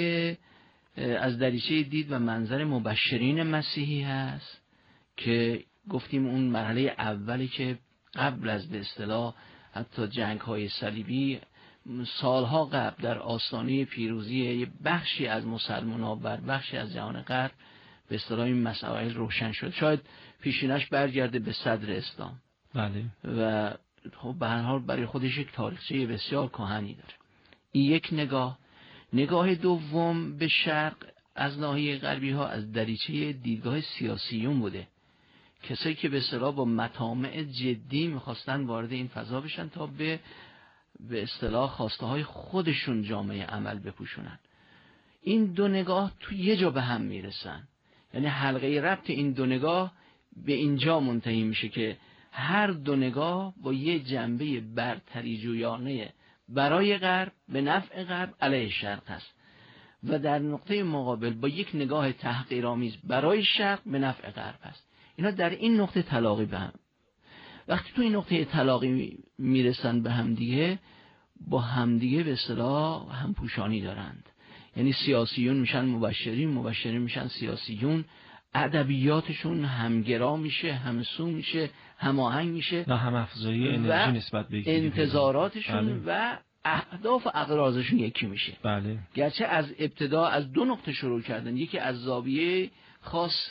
از دریچه دید و منظر مبشرین مسیحی هست که گفتیم اون مرحله اولی که قبل از به اصطلاح حتی جنگ های صلیبی سالها قبل در آستانه پیروزی یه بخشی از مسلمان‌ها بر بخشی از جهان غرب به اصطلاح این مسائل روشن شد. شاید پیشینش برگرده به صدر اسلام. بله. و خب به هر حال برای خودش یک تاریخچه بسیار کهنی داره. این یک نگاه. نگاه دوم به شرق از ناحیه غربی ها از دریچه دیدگاه سیاسیون بوده. کسایی که به اصطلاح با مطامع جدی میخواستن وارد این فضا بشن تا به به اصطلاح خواسته های خودشون جامعه عمل بپوشونن. این دو نگاه تو یه جا به هم میرسن، یعنی حلقه ربط این دو نگاه به اینجا منتهی میشه که هر دو نگاه با یه جنبه برتری جویانه برای غرب به نفع غرب علیه شرق است و در نقطه مقابل با یک نگاه تحقیرآمیز برای شرق به نفع غرب است. اینا در این نقطه تلاقی به هم، وقتی تو این نقطه تلاقی میرسن به همدیگه، با همدیگه به اصطلاح همپوشانی دارند. یعنی سیاسیون میشن مبشرین، مبشرین میشن سیاسیون، ادبیاتشون همگرا میشه، همسو میشه، هماهنگ میشه، نه هم افزایی انرژی نسبت به انتظاراتشون بله. و اهداف و اغراضشون یکی میشه. بله. گرچه از ابتدا از دو نقطه شروع کردن، یکی از زاویه خاص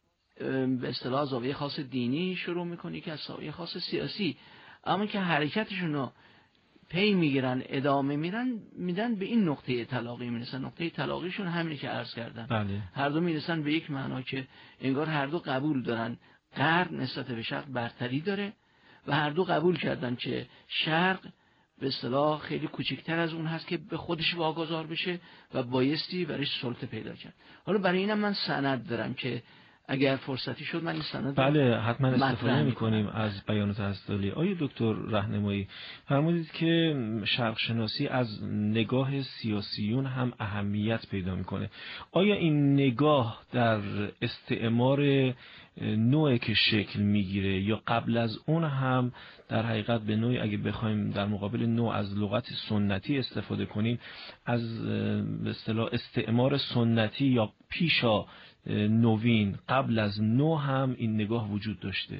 به اصطلاح زاویه خاص دینی شروع میکنه، که از زاویه خاص سیاسی، اما که حرکتشون رو پی میگیرن ادامه میرن میدن به این نقطه تلاقی میرسن. نقطه تلاقیشون همینه که عرض کردن. بله. هر دو میرسن به یک معنا که انگار هر دو قبول دارن غرب نسبت به شرق برتری داره و هر دو قبول کردن که شرق به اصطلاح خیلی کوچکتر از اون هست که به خودش واگذار بشه و بایستی برایش سلطه پیدا کرد. حالا برای اینم من سند دارم که اگر فرصتی شد من این سند بله حتما استفاده می‌کنیم از بیانات حضرت. آیه دکتر راهنمایی فرمودید که شرق شناسی از نگاه سیاسیون هم اهمیت پیدا میکنه. آیا این نگاه در استعمار نوعی که شکل میگیره یا قبل از اون هم در حقیقت به نوعی اگه بخوایم در مقابل نوع از لغت سنتی استفاده کنیم، از به اصطلاح استعمار سنتی یا پیشا نوین قبل از نو هم این نگاه وجود داشته؟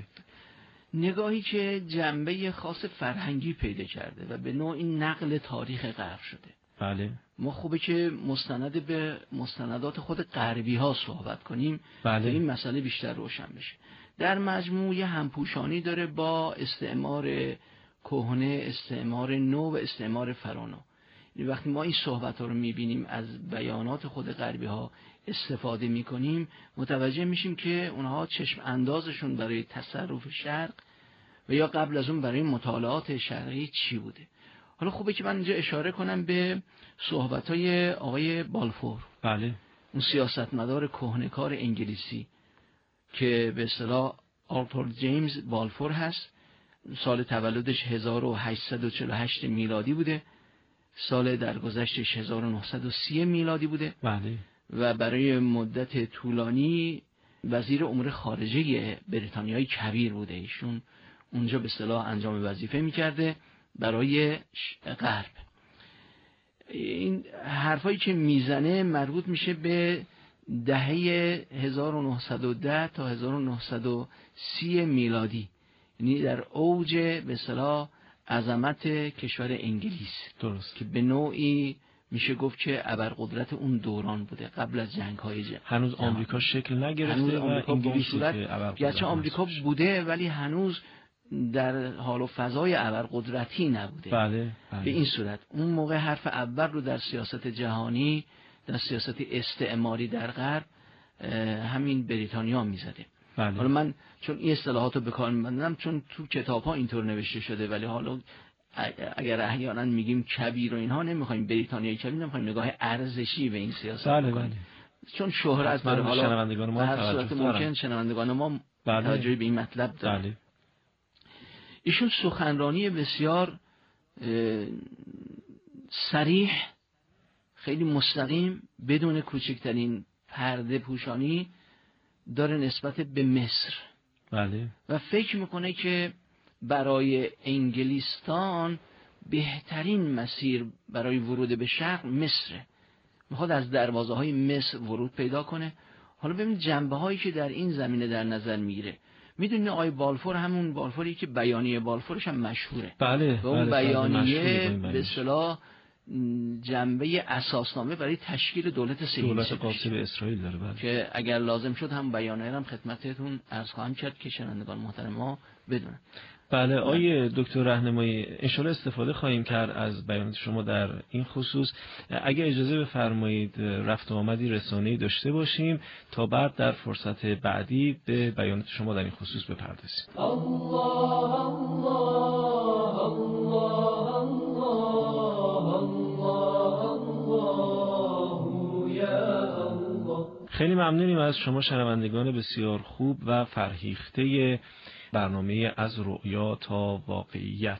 نگاهی که جنبه خاص فرهنگی پیدا کرده و به نوعی نقل تاریخ غرب شده. بله. ما خوبه که مستند به مستندات خود غربی ها صحبت کنیم بله. تا این مسئله بیشتر روشن بشه. در مجموع همپوشانی داره با استعمار کهنه، استعمار نو و استعمار فرانو. وقتی ما این صحبت ها رو میبینیم از بیانات خود غربی ها استفاده میکنیم، متوجه میشیم که اونها چشم اندازشون برای تصرف شرق و یا قبل از اون برای مطالعات شرقی چی بوده. حالا خوبه که من اینجا اشاره کنم به صحبت های آقای بالفور. بله. اون سیاستمدار کهنه‌کار انگلیسی که به اصطلاح آرتور جیمز بالفور هست. سال تولدش هزار و هشتصد و چهل و هشت میلادی بوده، سال درگذشتش هزار و نهصد و سی میلادی بوده. بله. و برای مدت طولانی وزیر امور خارجه بریتانیای کبیر بوده. ایشون اونجا به اصطلاح انجام وظیفه میکرده برای غرب. این حرفایی که میزنه مربوط میشه به دهه هزار و نهصد و ده تا هزار و نهصد و سی میلادی، یعنی در اوج به اصطلاح عظمت کشور انگلیس. درست. که به نوعی میشه گفت که ابرقدرت اون دوران بوده قبل از جنگ‌های جهانی. هنوز آمریکا شکل نگرفته و انگلیسی که ابرقدرت. گرچه آمریکا بوده ولی هنوز در حال و فضای ابرقدرتی نبوده. بله, بله. به این صورت اون موقع حرف اول رو در سیاست جهانی، در سیاست استعماری در غرب همین بریتانیا میزده. بله. حالا من چون این اصطلاحات رو به کار میبندم چون تو کتاب ها اینطور نوشته شده، ولی حالا اگر احیانا میگیم کبیر و اینها نمیخوایم بریتانیای کبیر، نمیخوایم نگاه ارزشی به این سیاست بله بکنیم. بله. چون شهرت داره، حالا شنوندگان ما به هر صورت ممکن شنوندگان ما بله. توجهی به این مطلب داره. بله. ایشون سخنرانی بسیار صریح، خیلی مستقیم، بدون کوچکترین پرده پوشانی داره نسبت به مصر. بله. و فکر میکنه که برای انگلیستان بهترین مسیر برای ورود به شرق مصره. میخواد از دروازه های مصر ورود پیدا کنه. حالا ببینید جنبه هایی که در این زمینه در نظر میگیره. میدونی آقای بالفور همون بالفوری که بیانیه بالفورش هم مشهوره. بله. و اون بله. بیانیه به اصطلاح جنبه اساسنامه برای تشکیل دولت صهیونیستی دولت قاطع اسرائیل داره. بله. که اگر لازم شد هم بیانیه هم خدمتتون عرض خواهم کرد که شنوندگان محترم ما بدونن. بله آیه دکتر راهنمایی، ان شاء الله استفاده خواهیم کرد از بیانات شما در این خصوص. اگر اجازه بفرمایید رفت و آمدی رسانه‌ای داشته باشیم تا بعد در فرصت بعدی به بیانات شما در این خصوص بپردازیم. الله الله الله الله یا الله. خیلی ممنونیم از شما شنوندگان بسیار خوب و فرهیخته برنامه از رؤیا تا واقعیت.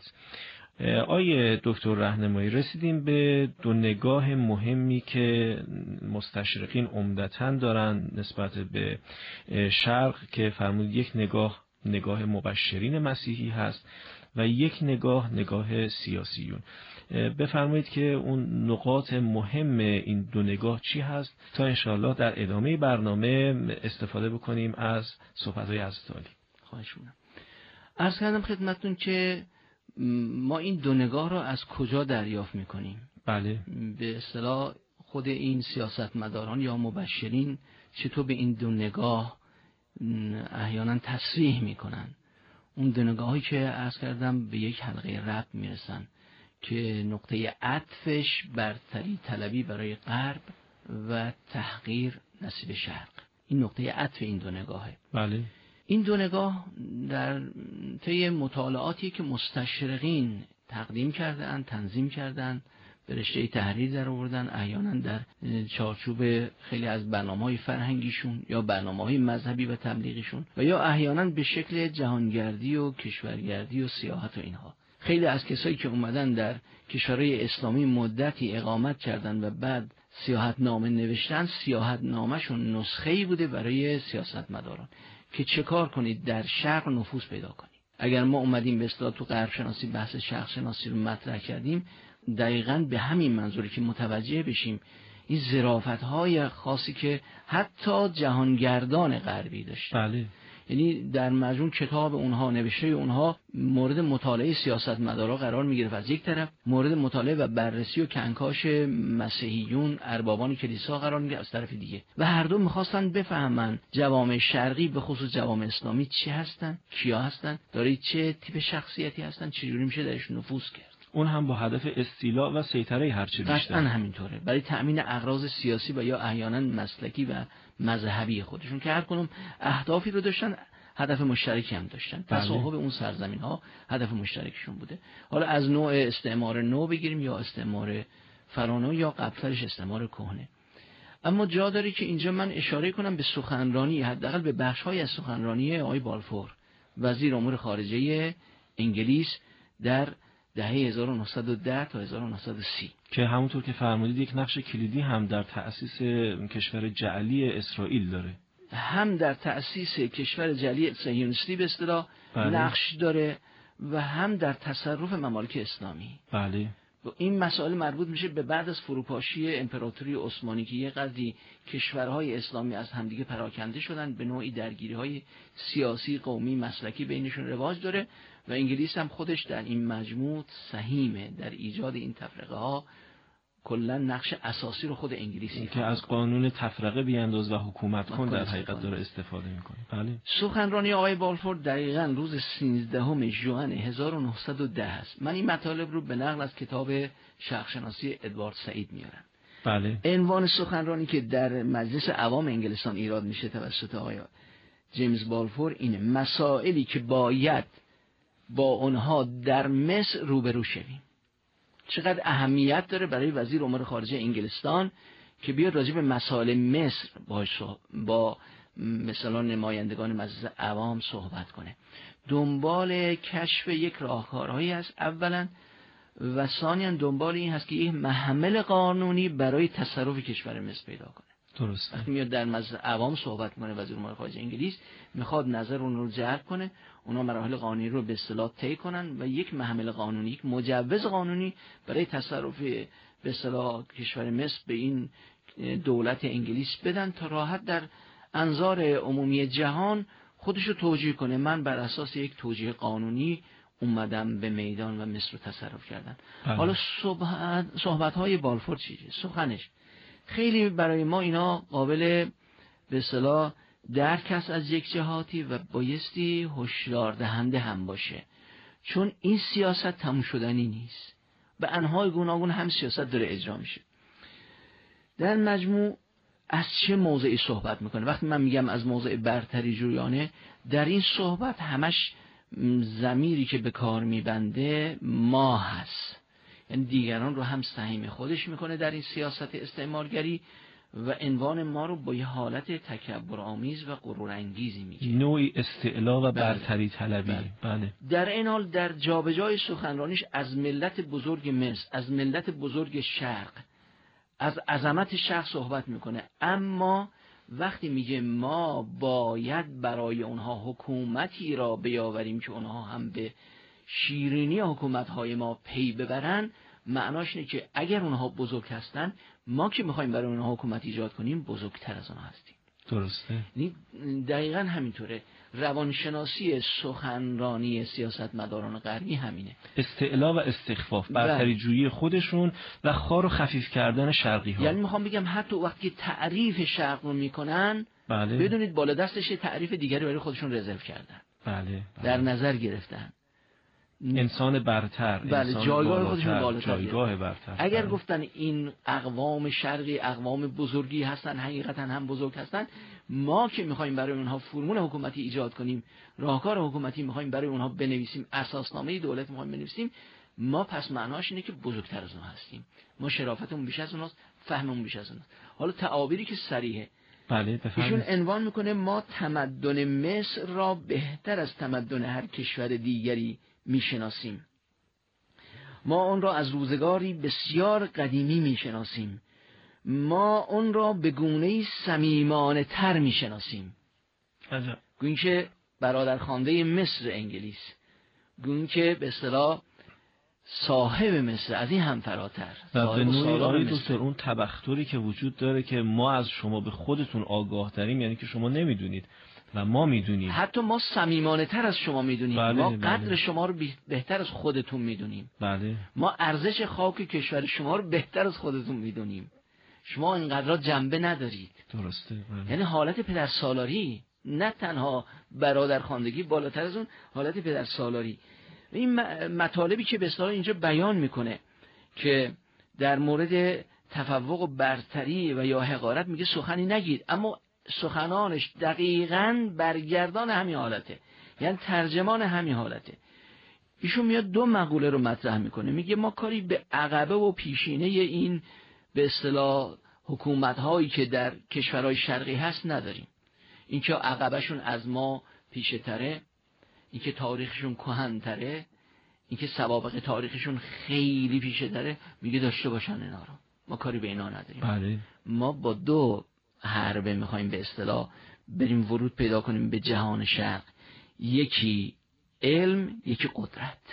آیه دکتر راهنمایی، رسیدیم به دو نگاه مهمی که مستشرقین عمدتاً دارن نسبت به شرق که فرمود یک نگاه نگاه مبشرین مسیحی هست و یک نگاه نگاه سیاسیون. بفرمایید که اون نقاط مهم این دو نگاه چی هست تا انشاءالله در ادامه برنامه استفاده بکنیم از صحبت‌های حضرت عالی. خواهش می‌کنم. عرض کردم خدمتتون که ما این دو نگاه را از کجا دریافت میکنیم؟ بله. به اصطلاح خود این سیاستمداران یا مبشرین چطور به این دو نگاه احیانا تصریح میکنن؟ اون دو نگاهی که عرض کردم به یک حلقه ربط میرسن که نقطه عطفش برتری طلبی برای غرب و تحقیر نصیب شرق. این نقطه عطف این دو نگاهه. بله. این دو نگاه در طی مطالعاتی که مستشرقین تقدیم کردن، تنظیم کردن، به رشته تحریر در آوردن، احیانا در چارچوب خیلی از برنامه‌های فرهنگیشون یا برنامه‌های مذهبی و تبلیغیشون و یا احیانا به شکل جهانگردی و کشورگردی و سیاحت و اینها. خیلی از کسایی که اومدن در کشورهای اسلامی مدتی اقامت کردن و بعد سیاحت نامه نوشتن، سیاحت نامه‌شون نسخه‌ای بوده برای سیاستمداران که چه کار کنید در شرق نفوذ پیدا کنید. اگر ما اومدیم به اصطلاح تو غرب شناسی بحث شرق شناسی رو مطرح کردیم، دقیقاً به همین منظوری که متوجه بشیم این ظرافت‌های خاصی که حتی جهانگردان غربی داشتن. بله. یعنی در مجموع کتاب اونها، نوشته اونها مورد مطالعه سیاستمدارا قرار میگرفت از یک طرف، مورد مطالعه و بررسی و کنکاش مسیحیون اربابان کلیسا قرار میگرفت از طرف دیگه، و هر دو میخواستن بفهمن جوامع شرقی به خصوص جوامع اسلامی چی هستن، کیا هستن، داره چه تیپ شخصیتی هستن، چجوری میشه درش نفوذ کرد. اون هم با هدف استیلا و سیطره هرچه بیشتر. قطعاً همینطوره، برای تأمین اغراض سیاسی و یا احیانا مسلکی و مذهبی خودشون که هر کدوم اهدافی رو داشتن، هدف مشترکی هم داشتن. تصاحب اون سرزمین ها هدف مشترکشون بوده. حالا از نوع استعمار نو بگیریم یا استعمار فرانو یا قبلترش استعمار کهنه. اما جا داره که اینجا من اشاره کنم به سخنرانی، حداقل به بخش‌های از سخنرانی آقای بالفور، وزیر امور خارجه انگلیس در دهه هزار و نهصد و ده تا هزار و نهصد و سی که همونطور که فرمودید یک نقش کلیدی هم در تأسیس کشور جعلی اسرائیل داره، هم در تأسیس کشور جعلی صهیونیستی به اصطلاح بله. نقش داره و هم در تصرف ممالک اسلامی. بله. این مسائل مربوط میشه به بعد از فروپاشی امپراتوری عثمانی که یه قدری کشورهای اسلامی از همدیگه پراکنده شدن، به نوعی درگیری‌های سیاسی، قومی، مسلکی بینشون رواج داره و انگلیس هم خودش در این مجموع سهیمه در ایجاد این تفرقه ها. کلا نقش اساسی رو خود انگلیسی که از قانون تفرقه بیانداز و حکومت کن در حقیقت داره استفاده میکنه. بله. سخنرانی آقای بالفور دقیقاً روز سیزدهم ژوئن هزار و نهصد و ده است. من این مطالب رو به نقل از کتاب شرقشناسی ادوارد سعید میارم. بله. عنوان سخنرانی که در مجلس عوام انگلستان ایراد میشه توسط آقای جیمز بالفور اینه: مسائلی که باید با اونها در مصر روبرو شویم. چقدر اهمیت داره برای وزیر امور خارجه انگلستان که بیاد راجع به مسائل مصر باش با مثلا نمایندگان مجلس عوام صحبت کنه. دنبال کشف یک راهکارهایی هست اولا، و ثانیاً دنبال این هست که یک محمل قانونی برای تصرف کشور مصر پیدا کنه. درسته. وقتی میاد در مجلس عوام صحبت کنه وزیر امور خارجه انگلیس میخواد نظر اون رو جلب کنه، اونا مراحل قانونی رو به اصطلاح طی کنن و یک محمل قانونی، یک مجوز قانونی برای تصرف به اصطلاح کشور مصر به این دولت انگلیس بدن تا راحت در انظار عمومی جهان خودش رو توجیه کنه. من بر اساس یک توجیه قانونی اومدم به میدان و مصر رو تصرف کردن. بله. حالا صحبت صحبت های بالفور چیه؟ سخنش خیلی برای ما اینا قابل به اصطلاح درک است از یک جهاتی و بایستی هشدار دهنده هم باشه، چون این سیاست تموم شدنی نیست. به انواع گوناگون هم سیاست داره اجرا میشه. در مجموع از چه موضعی صحبت میکنه؟ وقتی من میگم از موضع برتری جویانه، در این صحبت همش ضمیری که به کار میبنده ما هست، یعنی دیگران رو هم سهیم خودش میکنه در این سیاست استعمارگری و عنوان ما رو با یه حالت تکبر آمیز و غرور انگیزی میگه، نوعی استعلا و برتری طلبی. بله. بله. در این حال در جابجای سخنرانیش از ملت بزرگ مصر، از ملت بزرگ شرق، از عظمت شرق صحبت میکنه، اما وقتی میگه ما باید برای اونها حکومتی را بیاوریم که اونها هم به شیرینی حکومت‌های ما پی ببرن، معناش اینه که اگر اونها بزرگ هستن، ما که میخوایم برای اونها حکومت ایجاد کنیم بزرگتر از اونها هستیم. درسته. دقیقاً همینطوره. روانشناسی سخنرانی سیاستمداران غربی همینه، استعلا و استخفاف، برتری جویی خودشون و خار و خفیف کردن شرقی ها. یعنی میخوام بگم حتی وقتی تعریف شرق رو میکنن، بله. بدونید بالا دستش تعریف دیگری برای خودشون رزرو کردن. بله. بله. در نظر گرفتن انسان برتر، بله، انسان جایگاه خودشون بالاتر، جایگاه برتر. اگر بله. گفتن این اقوام شرقی اقوام بزرگی هستن، حقیقتا هم بزرگ هستن، ما که میخوایم برای اونها فرمول حکومتی ایجاد کنیم، راهکار حکومتی میخوایم برای اونها بنویسیم، اساسنامه دولت میخوایم بنویسیم، ما پس معناش اینه که بزرگتر از اونها هستیم، ما شرافتمون بیش از اوناست، فهممون بیش از اوناست. حالا تعابیری که صریحه، بله، ایشون عنوان میکنه ما تمدن مصر را بهتر از تمدن هر کشور دیگری میشناسیم، ما اون را از روزگاری بسیار قدیمی میشناسیم، ما اون را به گونه‌ای صمیمانه تر میشناسیم. گوین که برادرخوانده مصر انگلیس، گوین که به اصطلاح صاحب مصر، از این هم فراتر و به نوعی آقای دکتر اون تبختری که وجود داره که ما از شما به خودتون آگاه تریم، یعنی که شما نمیدونید و ما میدونیم، حتی ما صمیمانه تر از شما میدونیم. بله، ما بله. قدر شما رو بهتر از خودتون میدونیم. بله. ما ارزش خاک کشور شما رو بهتر از خودتون میدونیم. شما اینقدر جنبه ندارید. درسته. بله. یعنی حالت پدر سالاری، نه تنها برادرخواندگی، بالاتر از اون حالت پدر سالاری. این مطالبی که به اصطلاح اینجا بیان میکنه که در مورد تفوق و برتری و یا حقارت میگه سخنی نگید، اما سخنانش دقیقاً برگردان همین حالته، یعنی ترجمان همین حالته. ایشون میاد دو مقوله رو مطرح میکنه، میگه ما کاری به عقبه و پیشینه این به اصطلاح حکومت هایی که در کشورهای شرقی هست نداریم، این که عقبهشون از ما پیشه تره، این که تاریخشون کهن تره، این که سوابق تاریخشون خیلی پیشه تره، میگه داشته باشن اینا رو، ما کاری به اینا نداریم. بله. ما با دو حربه میخوایم به اصطلاح بریم ورود پیدا کنیم به جهان شرق، یکی علم، یکی قدرت،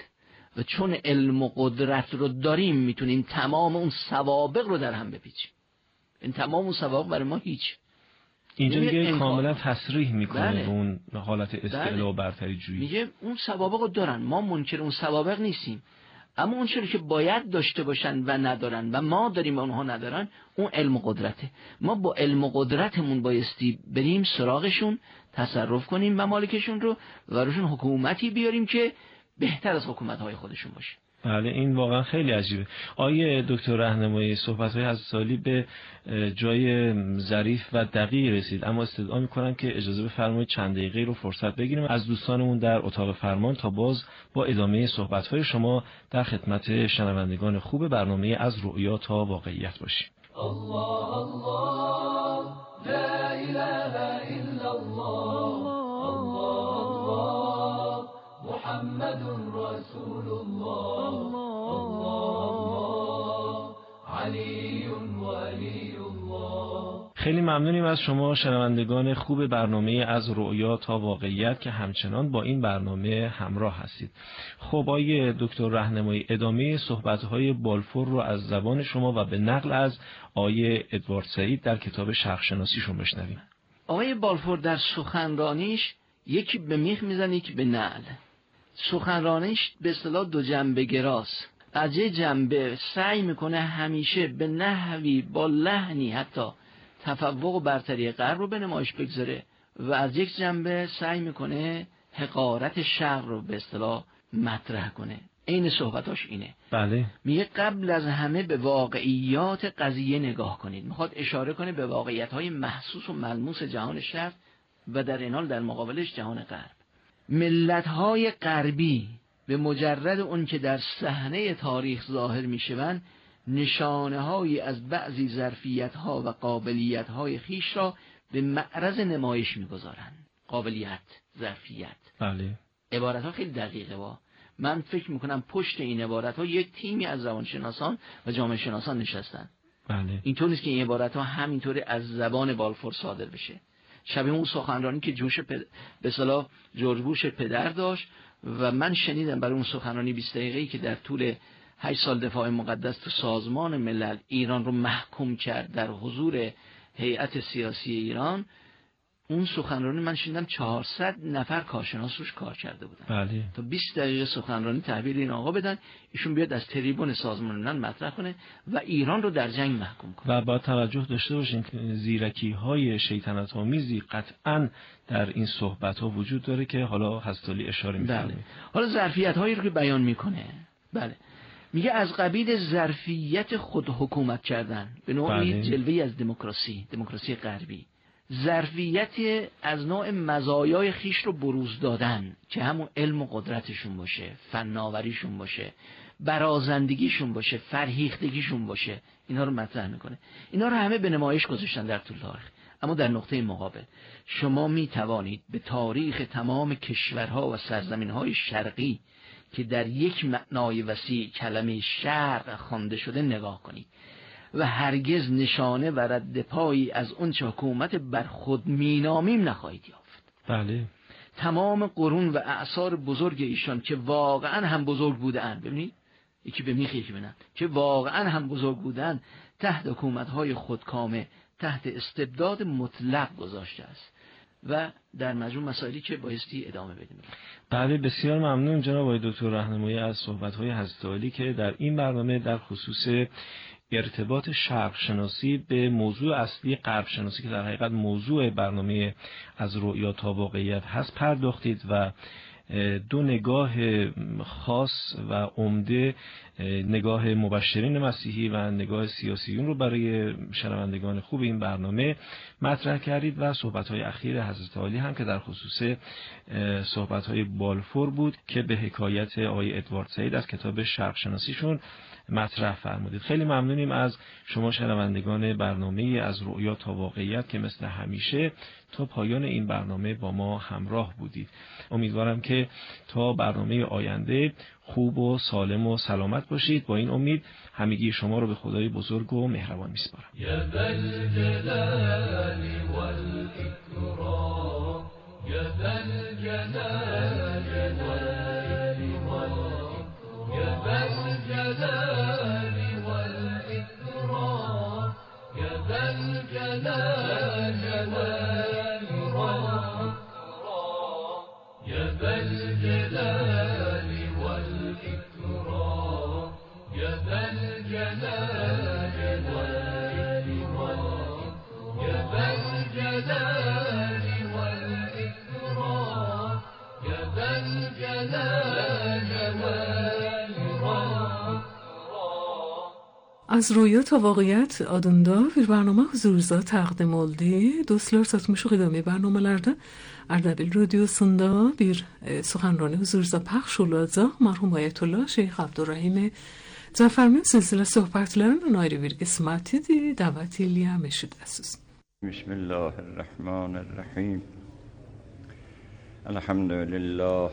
و چون علم و قدرت رو داریم میتونیم تمام اون سوابق رو در هم بپیچیم. این تمام اون سوابق برای ما هیچ. اینجا دیگه کاملا تصریح میکنه بله. اون حالت استعلا و برتری جویی. میگه اون سوابق رو دارن، ما منکر اون سوابق نیستیم، اما اون چیزی که باید داشته باشن و ندارن و ما داریم و اونها ندارن، اون علم و قدرته. ما با علم و قدرتمون بایستی بریم سراغشون، تصرف کنیم ممالکشون رو و روشون حکومتی بیاریم که بهتر از حکومت‌های خودشون باشه. بله این واقعا خیلی عجیبه. آیه دکتر راهنمایی صحبت‌های حضرت عالی به جای ظریف و دقیق رسید، اما استدعا می‌کنم که اجازه بفرمایید چند دقیقه رو فرصت بگیریم از دوستانمون در اتاق فرمان تا باز با ادامه صحبت‌های شما در خدمت شنوندگان خوب برنامه از رؤیا تا واقعیت باشیم. الله الله لا اله الا الله الله الله محمد رسول الله الله علی ولی الله. خیلی ممنونیم از شما شنوندگان خوب برنامه از رؤیا تا واقعیت که همچنان با این برنامه همراه هستید. خب آقای دکتر راهنمایی، ادامه صحبت‌های بالفور رو از زبان شما و به نقل از آقای ادوارد سعید در کتاب شرق شناسیشون بشنویم. آقای بالفور در سخنرانیش یکی به میخ میزنه یکی به نعل. سخنرانیش به اصطلاح دو جنبه گراست. از یه جنبه سعی میکنه همیشه به نحوی با لحنی حتی تفوق و برتری غرب رو به نمایش بگذاره و از یک جنبه سعی میکنه حقارت شرق رو به اصطلاح مطرح کنه. این صحبتاش اینه. بله. میگه قبل از همه به واقعیات قضیه نگاه کنید. میخواد اشاره کنه به واقعیت‌های محسوس و ملموس جهان شرق و در این حال در مقابلش جهان غرب. ملت‌های غربی به مجرد اون که در صحنه تاریخ ظاهر میشوند نشانه‌هایی از بعضی ظرفیت‌ها و قابلیت‌های خیش را به معرض نمایش می‌گذارند. قابلیت، ظرفیت. بله. عبارت‌ها خیلی دقیقه با. من فکر می‌کنم پشت این عبارت‌ها یک تیمی از روانشناسان و جامعه شناسان نشستن. بله. اینطور نیست که این عبارت‌ها همینطوری از زبان بالفور صادر بشه. شبیه اون سخنرانی که جوش پد... به اصطلاح جورج بوش پدر داشت و من شنیدم برای اون سخنرانی بیست دقیقه‌ای که در طول هشت سال دفاع مقدس تو سازمان ملل ایران رو محکوم کرد در حضور هیئت سیاسی ایران، اون سخنرانی من شنیدم چهارصد نفر کارشناس روش کار کرده بودن. بله. تا بیست دقیقه سخنرانی تحویل این آقا بدن، ایشون بیاد از تریبون سازمان ملل مطرح کنه و ایران رو در جنگ محکوم کنه. و با توجه داشته باشین که زیرکی‌های شیطنت آمیزی قطعاً در این صحبت‌ها وجود داره که حالا حضرت علی اشاره می‌کنه. بله. حالا ظرفیت‌هایی رو که بیان می‌کنه. بله. میگه از قبیل ظرفیت خود حکومت کردن به نوعی بله. جلوه‌ای از دموکراسی، دموکراسی غربی. ظرفیت از نوع مزایای خیش رو بروز دادن که همون علم و قدرتشون باشه، فناوریشون باشه، برازندگیشون باشه، فرهیختگیشون باشه، اینا رو مطرح میکنه. اینا رو همه به نمایش گذاشتن در طول تاریخ. اما در نقطه مقابل شما می توانید به تاریخ تمام کشورها و سرزمینهای شرقی که در یک معنای وسیع کلمه شرق خوانده شده نگاه کنید و هرگز نشانه و رد پایی از اون چه حکومت بر خود مینامیم نخواهید یافت. بله. تمام قرون و اعصار بزرگ ایشان که واقعا هم بزرگ بودن، ببینید یکی به میخ یکی به نه، که واقعا هم بزرگ بودن تحت حکومت‌های خودکامه، تحت استبداد مطلق گذاشته است و در مجموع مسائلی که بایستی ادامه بدیم. بله بسیار ممنون جناب آقای دکتر راهنمایی از صحبت‌های حضرت عالی که در این برنامه در خصوص ارتباط شرق شناسی به موضوع اصلی غرب شناسی که در حقیقت موضوع برنامه از رؤیا تا واقعیت هست پرداختید و دو نگاه خاص و عمده، نگاه مبشرین مسیحی و نگاه سیاسیون رو برای شنوندگان خوب این برنامه مطرح کردید و صحبت‌های اخیر حضرت عالی هم که در خصوص صحبت‌های بالفور بود که به حکایت آقای ادوارد سعید از کتاب شرق شناسیشون مطرح فرمودید. خیلی ممنونیم از شما شنوندگان برنامه از رؤیا تا واقعیت که مثل همیشه تا پایان این برنامه با ما همراه بودید. امیدوارم که تا برنامه آینده خوب و سالم و سلامت باشید. با این امید همگی شما رو به خدای بزرگ و مهربان میسپارم. یا ذا الجلال والاکرام یا ذا الجلال والاکرام يا ذا الجلال والإكرام يا ذا الجلال والإكرام يا ذا الجلال والإكرام يا ذا الجلال والإكرام يا ذا الجلال والإكرام يا ذا الجلال والإكرام. Az ro'yo ta voqeiyat adında bir barnoma huzurunuzda təqdim oldu. Dostlar, satmış qidomi barnomalarda Ardabil Radyosu'nda bir e, suxanrani huzurunuzda pəxş olacaq. Marhum Ayətullah Şeyx Abdurrahim Cafermin silsilə söhbətlərinin ayrı bir qismətidir. Dəvət eləyəm eşidəsiniz. Bismillahirrahmanirrahim. Elhamdülillah.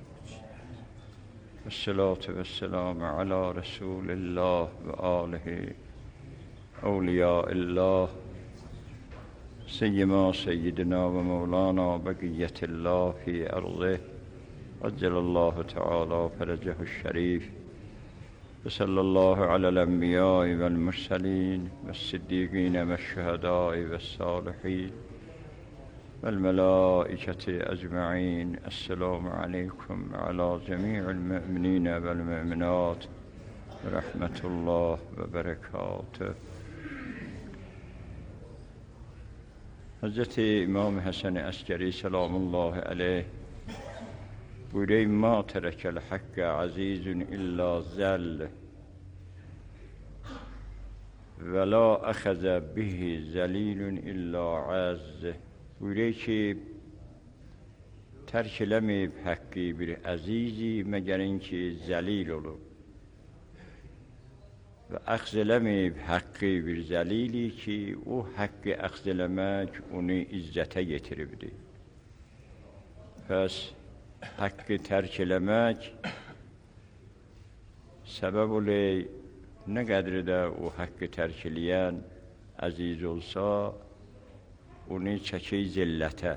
Vessalatu vesselamu ala Resulillah ve alihi evliyaillah. Seyyima seyyidina ve mevlana beqiyetillah fi erzih. Accelallahu teala ferecehu şerif. Ve sallallahu alel enbiyai vel mursalin ve siddiqine ve şühedai ve salihin vel melaiketi ecma'in. Esselamu aleykum ve ala cemi'il mü'minine vel mü'minat ve rahmetullah ve berekatuh. Hazreti İmam Hasan Askeri selamullahi aleyh buyuruyor: ma terekel hakka azizun illa zell ve la ahaza bihi zelilun illa azz. Buyuruyor ki terk eləməyib haqqı bir əzizi məgərin ki zəlil olub və əxz eləməyib haqqı bir zəlili ki o haqqı əxz eləmək onu izzətə getiribdir. Pəs haqqı tərk eləmək səbəb olay nə qədri də o haqqı tərk eləyən əziz olsa onu çəkək zillətə.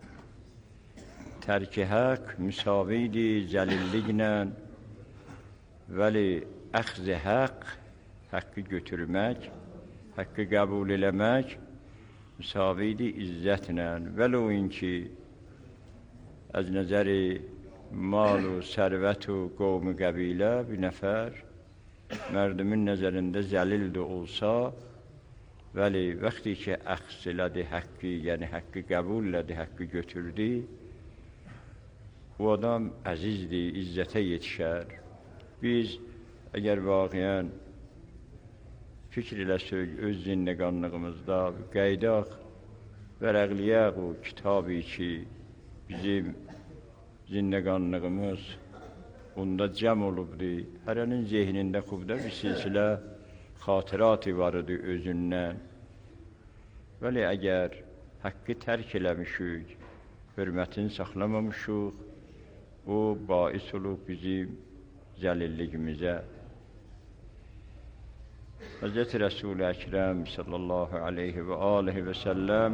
Tərk-i haqq müsavidir zəlilliklə, vəli əxz-i haqq haqqı götürmək, haqqı qəbul eləmək müsavidir izzətlə. Vəli o inki az nəzəri mal و sərvət و qovm qəbilə bir nəfər mərdumun nəzərində zəlil də olsa, vəli vəqti ki əxz elədi haqqı, yəni haqqı qəbul elədi, haqqı götürdü, o adam əzizdir, izzətə yetişər. Biz əgər vaqiyən fikr eləsək öz zindəqanlığımızda qaydaq vərəqliyək o kitabı ki bizim zindəqanlığımız onda cəm olubdur. Hərənin zehnində xubda bir silsilə xatirati var idi özündən. Vəli əgər haqqı tərk eləmişik, hörmətini saxlamamışıq, o bais olub bizim zəlilligimizə. Hazreti Resul-i Əkrəm sallallahu aleyhi və aleyhi və səlləm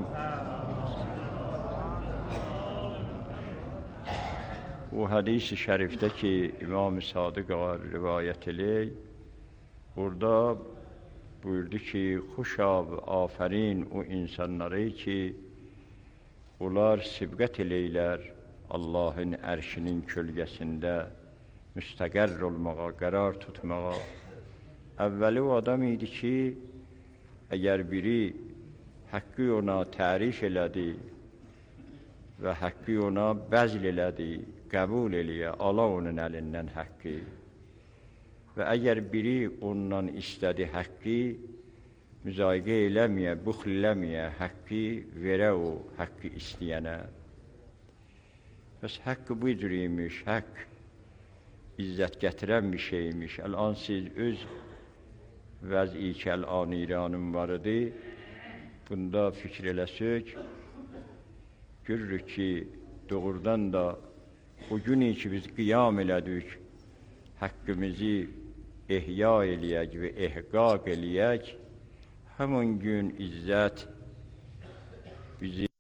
o hadis-i şərifdə ki İmam-ı Sadiq rivayət eləyir, orada buyurdu ki xuşab afərin o insanları ki onlar sibqət eləylər Allahın ərşinin kölgəsində müstəqərr olmağa, qərar tutmağa. Əvvəli o adam idi ki əgər biri haqqı ona tərif elədi və haqqı ona bəzl elədi, qəbul eləyə, ala onun əlindən haqqı və əgər biri ondan istədi haqqı, müzayiqə eləməyə, buxl eləməyə, haqqı verə o haqqı istəyənə. Bəs haqqı bu cür imiş, haqq izzət gətirən bir şeymiş. Əl-an siz öz vəz-i ki əl-an İranın var idi, bunda fikr eləsək, görürük ki doğrudan da o günü ki biz qiyam elədik, haqqımızı ehya eləyək və ehqaq eləyək, həmin gün izzət bizi